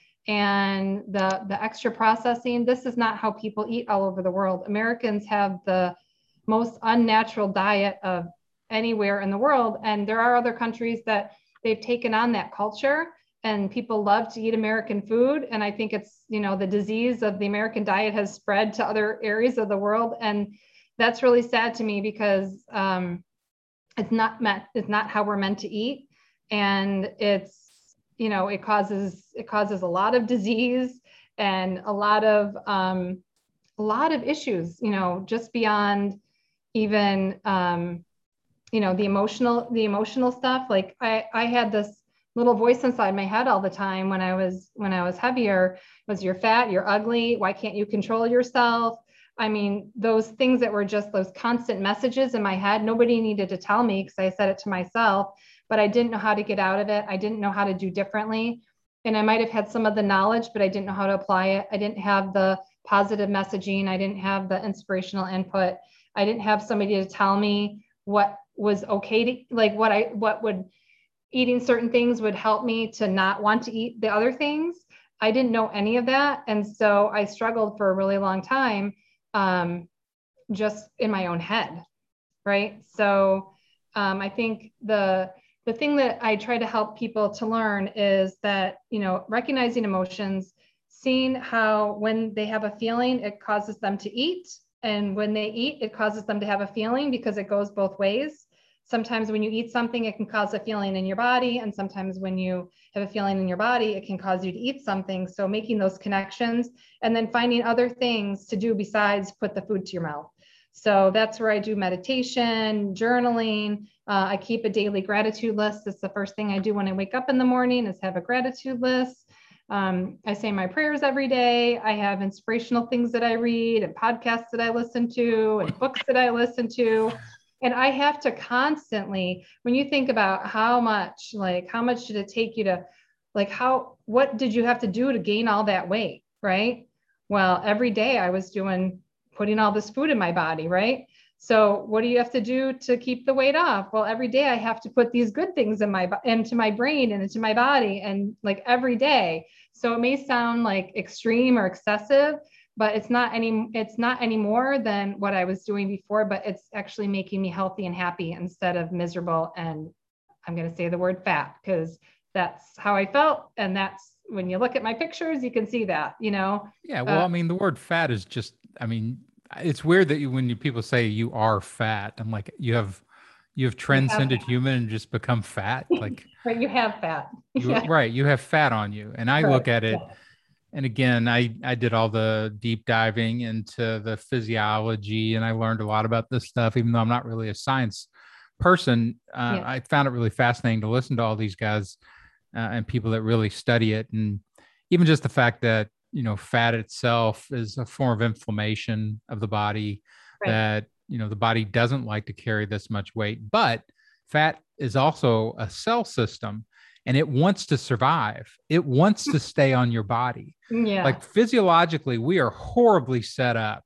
and the, the extra processing. This is not how people eat all over the world. Americans have the most unnatural diet of anywhere in the world. And there are other countries that they've taken on that culture and people love to eat American food. And I think it's, you know, the disease of the American diet has spread to other areas of the world. And that's really sad to me because um, it's not meant, it's not how we're meant to eat. And it's, you know, it causes, it causes a lot of disease and a lot of, um, a lot of issues, you know, just beyond even, um, you know, the emotional, the emotional stuff. Like I, I had this little voice inside my head all the time when I was, when I was heavier was you're fat, you're ugly. Why can't you control yourself? I mean, those things that were just those constant messages in my head, nobody needed to tell me because I said it to myself, but I didn't know how to get out of it. I didn't know how to do differently. And I might've had some of the knowledge, but I didn't know how to apply it. I didn't have the positive messaging. I didn't have the inspirational input. I didn't have somebody to tell me what was okay to, like what I, what would, eating certain things would help me to not want to eat the other things. I didn't know any of that. And so I struggled for a really long time, um, just in my own head. Right. So um, I think the, the thing that I try to help people to learn is that, you know, recognizing emotions, seeing how when they have a feeling, it causes them to eat. And when they eat, it causes them to have a feeling because it goes both ways. Sometimes when you eat something, it can cause a feeling in your body. And sometimes when you have a feeling in your body, it can cause you to eat something. So making those connections and then finding other things to do besides put the food to your mouth. So that's where I do meditation, journaling. Uh, I keep a daily gratitude list. It's the first thing I do when I wake up in the morning is have a gratitude list. Um, I say my prayers every day. I have inspirational things that I read and podcasts that I listen to and books that I listen to. And I have to constantly, when you think about how much, like how much did it take you to, like how, what did you have to do to gain all that weight, right? Well, every day I was doing, putting all this food in my body, right? So what do you have to do to keep the weight off? Well, every day I have to put these good things in my, into my brain and into my body and like every day. So it may sound like extreme or excessive, but it's not any, it's not any more than what I was doing before, but it's actually making me healthy and happy instead of miserable. And I'm going to say the word fat because that's how I felt. And that's when you look at my pictures, you can see that, you know? Yeah. Well, uh, I mean, the word fat is just, I mean, it's weird that you, when you, people say you are fat, I'm like, you have, you have transcended have human and just become fat. Like, but you have fat. you Yeah. right. You have fat on you. And I Right. look at it, Yeah. and again, I, I did all the deep diving into the physiology and I learned a lot about this stuff, even though I'm not really a science person. Uh, Yeah. I found it really fascinating to listen to all these guys uh, and people that really study it. And even just the fact that, you know, fat itself is a form of inflammation of the body, Right. that, you know, the body doesn't like to carry this much weight, but fat is also a cell system. And it wants to survive. It wants to stay on your body. Yeah. Like physiologically, we are horribly set up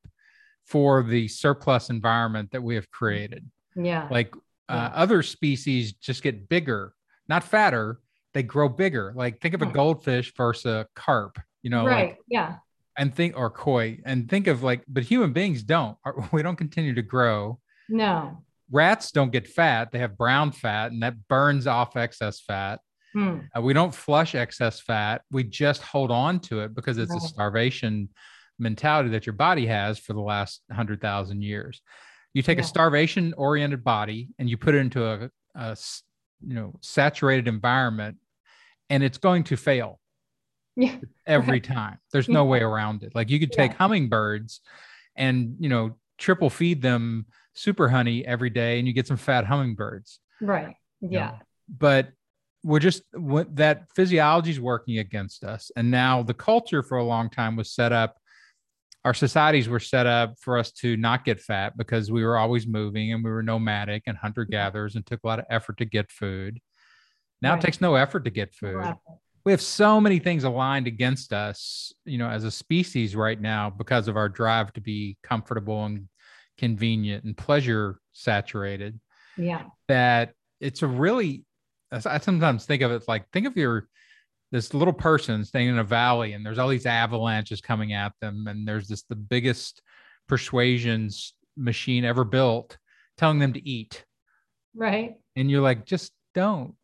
for the surplus environment that we have created. Yeah. Like uh, Yeah. other species just get bigger, not fatter. They grow bigger. Like think of a goldfish versus a carp, you know, Right. like, Yeah. and think, or koi, and think of like, but human beings don't, we don't continue to grow. No. Rats don't get fat. They have brown fat and that burns off excess fat. Hmm. Uh, we don't flush excess fat. We just hold on to it because it's a Right. starvation mentality that your body has for the last one hundred thousand years. You take a Yeah. starvation oriented body and you put it into a, a s- you know, saturated environment, and it's going to fail Yeah. every Right. time. There's no way Yeah. around it. Like you could take Yeah. hummingbirds and, you know, triple feed them super honey every day and you get some fat hummingbirds, Right. you know. Yeah. But we're just what that physiology is working against us. And now the culture for a long time was set up. Our societies were set up for us to not get fat because we were always moving and we were nomadic and hunter Yeah. gatherers and took a lot of effort to get food. Now it Right. takes no effort to get No food. effort. We have so many things aligned against us, you know, as a species right now because of our drive to be comfortable and convenient and pleasure saturated, Yeah. that it's a really, I sometimes think of it like, think of your, this little person staying in a valley and there's all these avalanches coming at them. And there's this, the biggest persuasions machine ever built telling them to eat. Right. And you're like, just don't,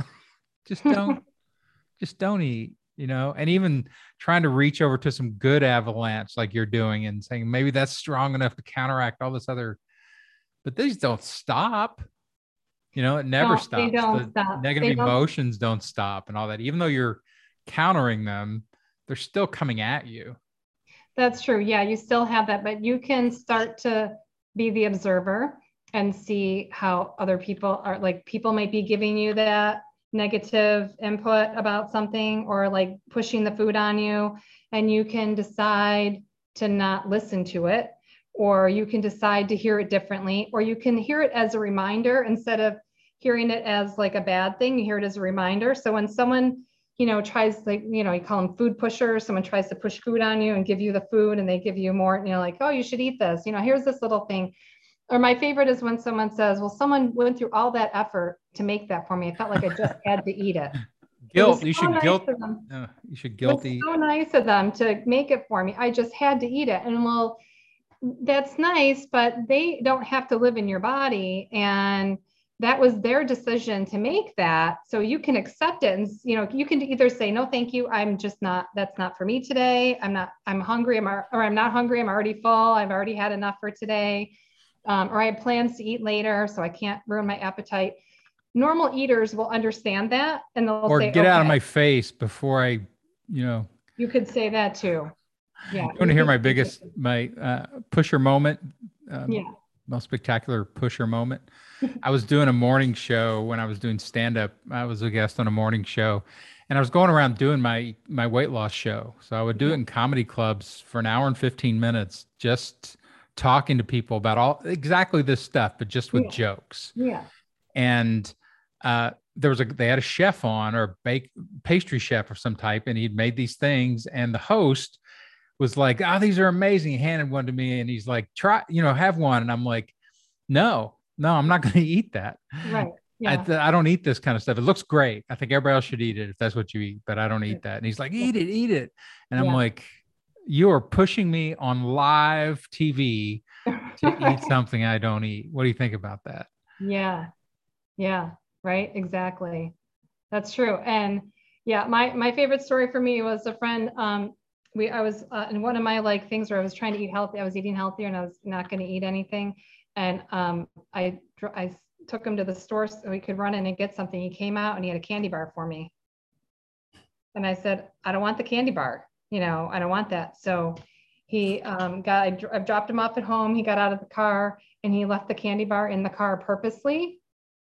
just don't, just don't eat, you know. And even trying to reach over to some good avalanche like you're doing and saying maybe that's strong enough to counteract all this other, but these don't stop, you know. It never No, they stops. don't The stop. negative They don't. emotions don't stop and all that. Even though you're countering them, they're still coming at you. That's true. Yeah, you still have that, but you can start to be the observer and see how other people are, like people might be giving you that negative input about something or like pushing the food on you, and you can decide to not listen to it, or you can decide to hear it differently, or you can hear it as a reminder instead of hearing it as like a bad thing. You hear it as a reminder. So when someone, you know, tries, like, you know, you call them food pushers, someone tries to push food on you and give you the food and they give you more, you know, like, oh, you should eat this, you know, here's this little thing. Or my favorite is when someone says, well, someone went through all that effort to make that for me. I felt like I just had to eat it. It was Guilt. You so should nice guilt. of them. Uh, you should It was guilty. so nice of them to make it for me. I just had to eat it. And well, that's nice, but they don't have to live in your body. And that was their decision to make that. So you can accept it. And, you know, you can either say, no, thank you. I'm just not, that's not for me today. I'm not, I'm hungry. I'm, or I'm not hungry. I'm already full. I've already had enough for today. Um, or I have plans to eat later, so I can't ruin my appetite. Normal eaters will understand that and they'll Or say, get out of okay, my face before I, you know. you could say that too. Yeah. You want You to hear could, my biggest, my uh, pusher moment? Um, yeah. Most spectacular pusher moment. I was doing a morning show when I was doing stand up. I was a guest on a morning show and I was going around doing my my weight loss show. So I would do it in comedy clubs for an hour and fifteen minutes, just talking to people about all exactly this stuff, but just with Yeah. jokes. Yeah. And uh, there was a they had a chef on, or a bake pastry chef of some type, and he'd made these things. And the host was like, "Oh, these are amazing." He handed one to me, and he's like, "Try, you know, have one." And I'm like, "No, no, I'm not going to eat that. Right. I, Yeah. I don't eat this kind of stuff. It looks great. I think everybody else should eat it if that's what you eat, but I don't eat that." And he's like, "Eat it, eat it." And I'm Yeah. like, "You are pushing me on live T V to eat something I don't eat. What do you think about that?" Yeah. Yeah. Right. Exactly. That's true. And yeah, my my favorite story for me was a friend. Um, we I was uh, in one of my like things where I was trying to eat healthy. I was eating healthier and I was not going to eat anything. And um, I I took him to the store so we could run in and get something. He came out and he had a candy bar for me. And I said, I don't want the candy bar. You know, I don't want that. So he um, got, I, I dropped him off at home. He got out of the car and he left the candy bar in the car purposely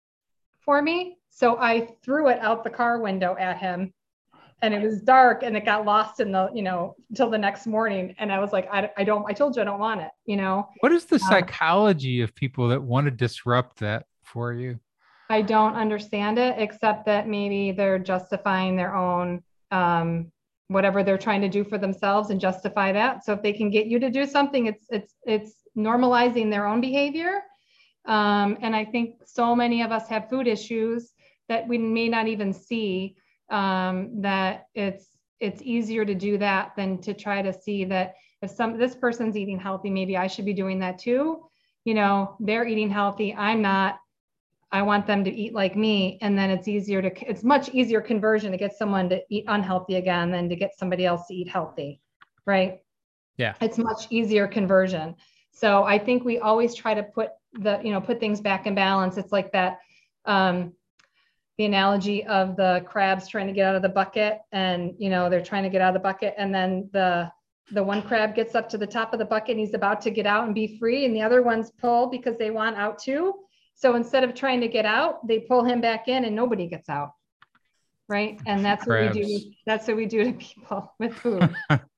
for me. So I threw it out the car window at him and it was dark and it got lost in the, you know, until the next morning. And I was like, I, I don't, I told you I don't want it, you know? What is the Um, psychology of people that want to disrupt that for you? I don't understand it, except that maybe they're justifying their own, um, whatever they're trying to do for themselves and justify that. So if they can get you to do something, it's, it's, it's normalizing their own behavior. Um, and I think so many of us have food issues that we may not even see, um, that it's, it's easier to do that than to try to see that if some, this person's eating healthy, maybe I should be doing that too. You know, they're eating healthy, I'm not. I want them to eat like me. And then it's easier to, it's much easier conversion to get someone to eat unhealthy again than to get somebody else to eat healthy. Right. Yeah. It's much easier conversion. So I think we always try to put the, you know, put things back in balance. It's like that, um, the analogy of the crabs trying to get out of the bucket, and, you know, they're trying to get out of the bucket, and then the, the one crab gets up to the top of the bucket and he's about to get out and be free, and the other ones pull because they want out too. So instead of trying to get out, they pull him back in and nobody gets out. Right. And that's what Crabs. we do. That's what we do to people with food.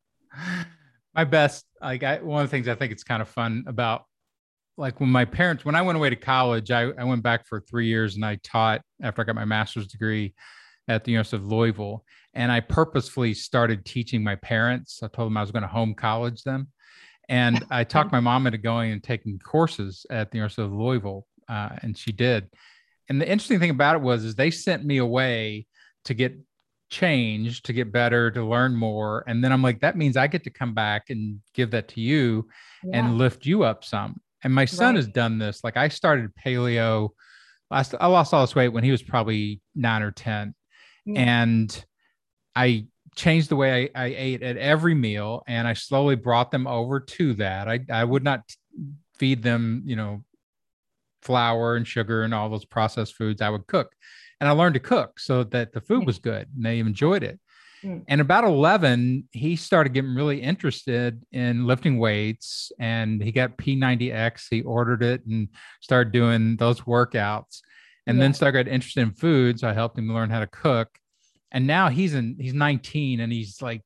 My best, like I, one of the things I think it's kind of fun about, like when my parents, when I went away to college, I, I went back for three years and I taught after I got my master's degree at the University of Louisville. And I purposefully started teaching my parents. I told them I was going to home college them. And I talked my mom into going and taking courses at the University of Louisville. Uh, and she did. And the interesting thing about it was, is they sent me away to get changed, to get better, to learn more. And then I'm like, that means I get to come back and give that to you Yeah. and lift you up some. And my son Right. has done this. Like I started paleo. Last, I lost all this weight when he was probably nine or ten. Yeah. And I changed the way I, I ate at every meal. And I slowly brought them over to that. I, I would not feed them, you know, flour and sugar and all those processed foods. I would cook. And I learned to cook so that the food Yeah. was good and they enjoyed it. Mm. And about eleven, he started getting really interested in lifting weights, and he got P ninety X. He ordered it and started doing those workouts, and Yeah. then started interested in food. So I helped him learn how to cook. And now he's in, he's nineteen and he's like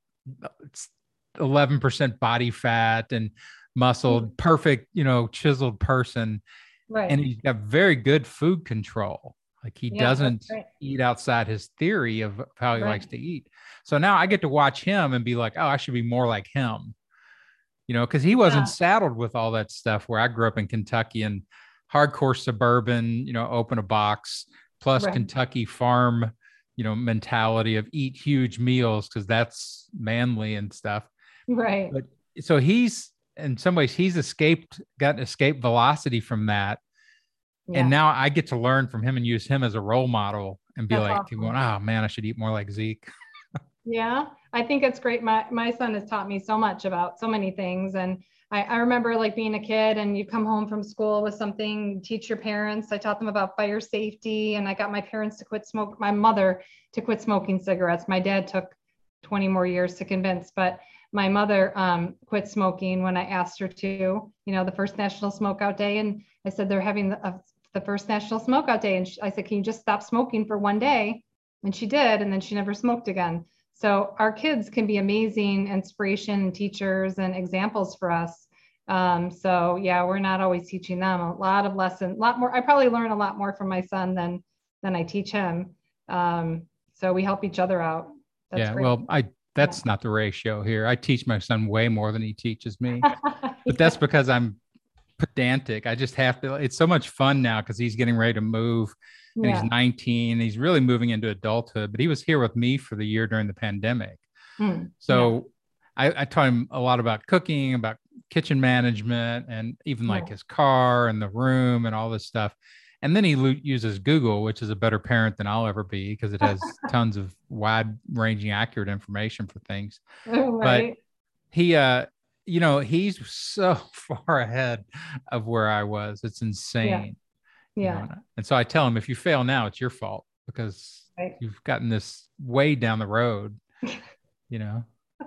eleven percent body fat and muscled, perfect, you know, chiseled person. Right. And he's got very good food control. Like he Yeah, doesn't right. eat outside his theory of how he Right. likes to eat. So now I get to watch him and be like, oh, I should be more like him, you know, because he wasn't Yeah. saddled with all that stuff where I grew up in Kentucky and hardcore suburban, you know, open a box plus Right. Kentucky farm, you know, mentality of eat huge meals because that's manly and stuff. Right. But so he's, in some ways, he's escaped, got escape velocity from that. Yeah. And now I get to learn from him and use him as a role model and be That's like, awesome. going, oh man, I should eat more like Zeke. Yeah, I think it's great. My my son has taught me so much about so many things. And I, I remember like being a kid and you come home from school with something, teach your parents. I taught them about fire safety, and I got my parents to quit smoke, my mother to quit smoking cigarettes. My dad took twenty more years to convince, but my mother um, quit smoking when I asked her to, you know, the first National Smokeout Day. And I said, they're having the, uh, the first National Smokeout Day. And she, I said, can you just stop smoking for one day? And she did. And then she never smoked again. So our kids can be amazing inspiration, teachers, and examples for us. Um, so yeah, we're not always teaching them a lot of lessons, a lot more. I probably learn a lot more from my son than, than I teach him. Um, so we help each other out. That's yeah. great. Well, I, that's Yeah. not the ratio here. I teach my son way more than he teaches me, but that's because I'm pedantic. I just have to, it's so much fun now because he's getting ready to move. And Yeah. he's nineteen. He's really moving into adulthood, but he was here with me for the year during the pandemic. Mm, So yeah. I, I taught him a lot about cooking, about kitchen management, and even like yeah. his car and the room and all this stuff. And then he lo- uses Google, which is a better parent than I'll ever be because it has tons of wide ranging, accurate information for things. Right. But he, uh, you know, he's so far ahead of where I was. It's insane. Yeah. You know? And so I tell him, if you fail now, it's your fault because Right. you've gotten this way down the road, you know?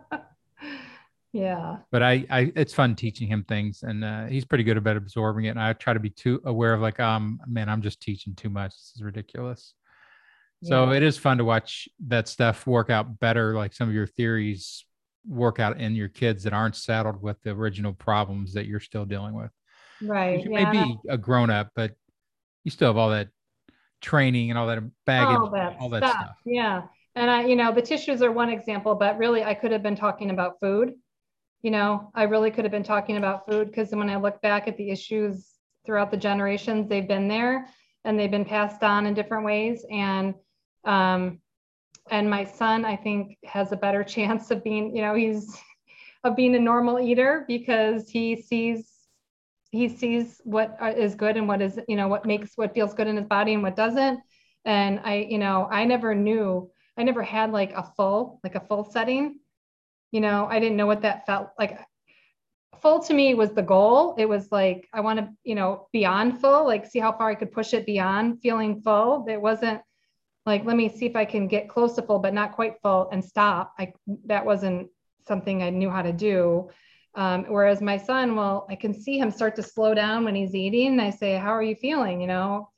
Yeah. But I, I, it's fun teaching him things, and uh, he's pretty good about absorbing it. And I try to be too aware of like, um, man, I'm just teaching too much. This is ridiculous. So Yeah. it is fun to watch that stuff work out better. Like some of your theories work out in your kids that aren't saddled with the original problems that you're still dealing with. Right. You Yeah. may be a grown up, but you still have all that training and all that baggage, all that, all that stuff. stuff. Yeah. And I, you know, the tissues are one example, but really I could have been talking about food. You know, I really could have been talking about food because when I look back at the issues throughout the generations, they've been there and they've been passed on in different ways. And, um, and my son, I think, has a better chance of being, you know, he's of being a normal eater because he sees, he sees what is good and what is, you know, what makes, what feels good in his body and what doesn't. And I, you know, I never knew, I never had like a full, like a full setting. You know, I didn't know what that felt like. full to me was the goal. It was like, I want to, you know, beyond full, like see how far I could push it beyond feeling full. It wasn't like, let me see if I can get close to full, but not quite full and stop. I, that wasn't something I knew how to do. Um, whereas my son, well, I can see him start to slow down when he's eating. I say, how are you feeling? You know,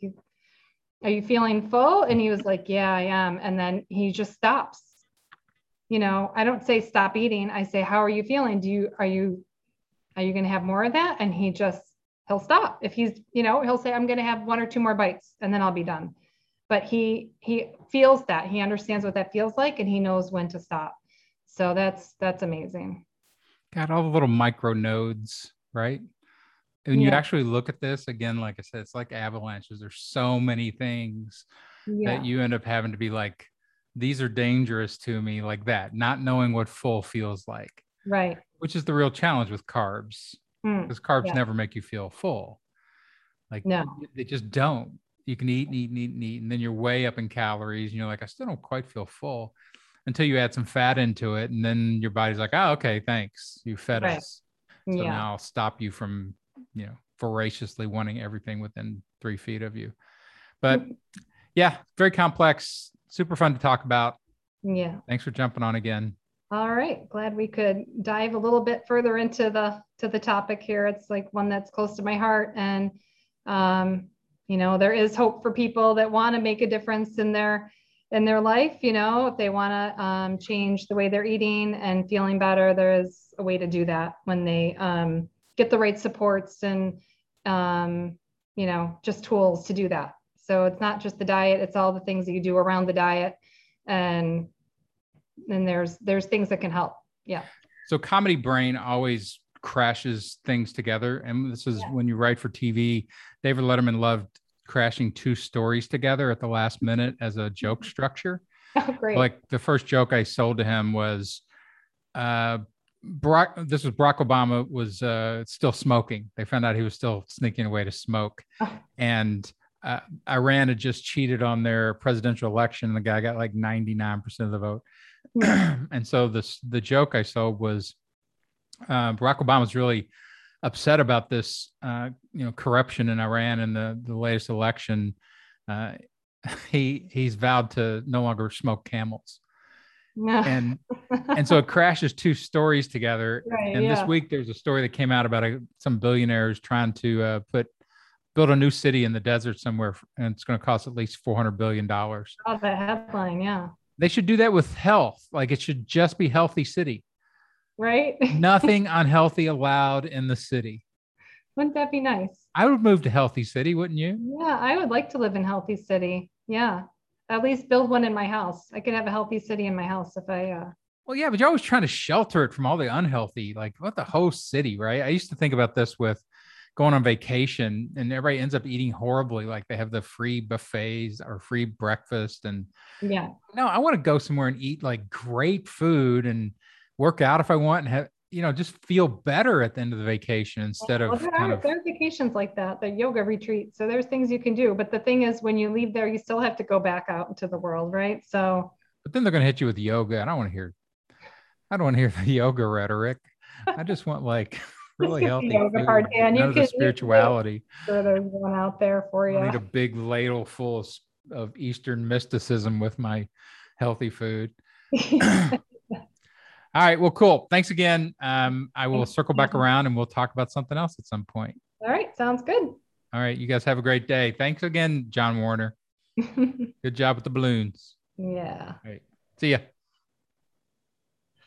are you feeling full? And he was like, yeah, I am. And then he just stops. You know, I don't say stop eating. I say, how are you feeling? Do you, are you, are you going to have more of that? And he just, he'll stop. If he's, you know, he'll say, I'm going to have one or two more bites and then I'll be done. But he, he feels that. He understands what that feels like and he knows when to stop. So that's, that's amazing. Got all the little micro nodes, right? When Yeah. you actually look at this again, like I said, it's like avalanches. There's so many things Yeah. that you end up having to be like, these are dangerous to me, like that, not knowing what full feels like. Right. Which is the real challenge with carbs, because mm, carbs yeah. never make you feel full. Like no. they just don't. You can eat and eat and eat and eat, and then you're way up in calories, and you're like, I still don't quite feel full until you add some fat into it, and then your body's like, oh, okay, thanks, you fed right. us. So yeah. now I'll stop you from, you know, voraciously wanting everything within three feet of you. But yeah, very complex, super fun to talk about. Yeah. Thanks for jumping on again. All right. Glad we could dive a little bit further into the, to the topic here. It's like one that's close to my heart. And, um, you know, there is hope for people that want to make a difference in their, in their life. You know, if they want to um, change the way they're eating and feeling better, there is a way to do that when they um, get the right supports and, um, you know, just tools to do that. So it's not just the diet, it's all the things that you do around the diet. And then there's, there's things that can help. Yeah. So Comedy Brain always crashes things together. And this is yeah. when you write for T V, David Letterman loved crashing two stories together at the last minute as a joke structure. Oh, great. Like the first joke I sold to him was, uh, Barack, this was Barack Obama was uh, still smoking. They found out he was still sneaking away to smoke. Oh. And uh, Iran had just cheated on their presidential election. The guy got like ninety-nine percent of the vote. Yeah. And so this, the joke I sold was uh, Barack Obama was really upset about this, uh, you know, corruption in Iran in the, the latest election. Uh, he he's vowed to no longer smoke Camels. No. And and so it crashes two stories together. Right, and yeah. this week there's a story that came out about a, some billionaires trying to uh, put build a new city in the desert somewhere, and it's going to cost at least four hundred billion dollars. Oh, that headline, yeah. They should do that with health. Like it should just be healthy city. Right? Nothing unhealthy allowed in the city. Wouldn't that be nice? I would move to healthy city, wouldn't you? Yeah, I would like to live in healthy city. Yeah. At least build one in my house. I could have a healthy city in my house if I. Uh... Well, yeah, but you're always trying to shelter it from all the unhealthy, like what the whole city, right? I used to think about this with going on vacation, and everybody ends up eating horribly. Like they have the free buffets or free breakfast, and yeah, no, I want to go somewhere and eat like great food and work out if I want, and have, you know, just feel better at the end of the vacation instead well, of there kind are, of there are vacations like that, the yoga retreat. So there's things you can do, but the thing is, when you leave there, you still have to go back out into the world, right? So, but then they're going to hit you with yoga. I don't want to hear, I don't want to hear the yoga rhetoric. I just want like really healthy yoga food, part, and you can, the spirituality. Sure, there's one out there for you. I need a big ladle full of, of Eastern mysticism with my healthy food. All right. Well, cool. Thanks again. Um, I will circle back around and we'll talk about something else at some point. All right. Sounds good. All right. You guys have a great day. Thanks again, John Warner. Good job with the balloons. Yeah. All right. See ya.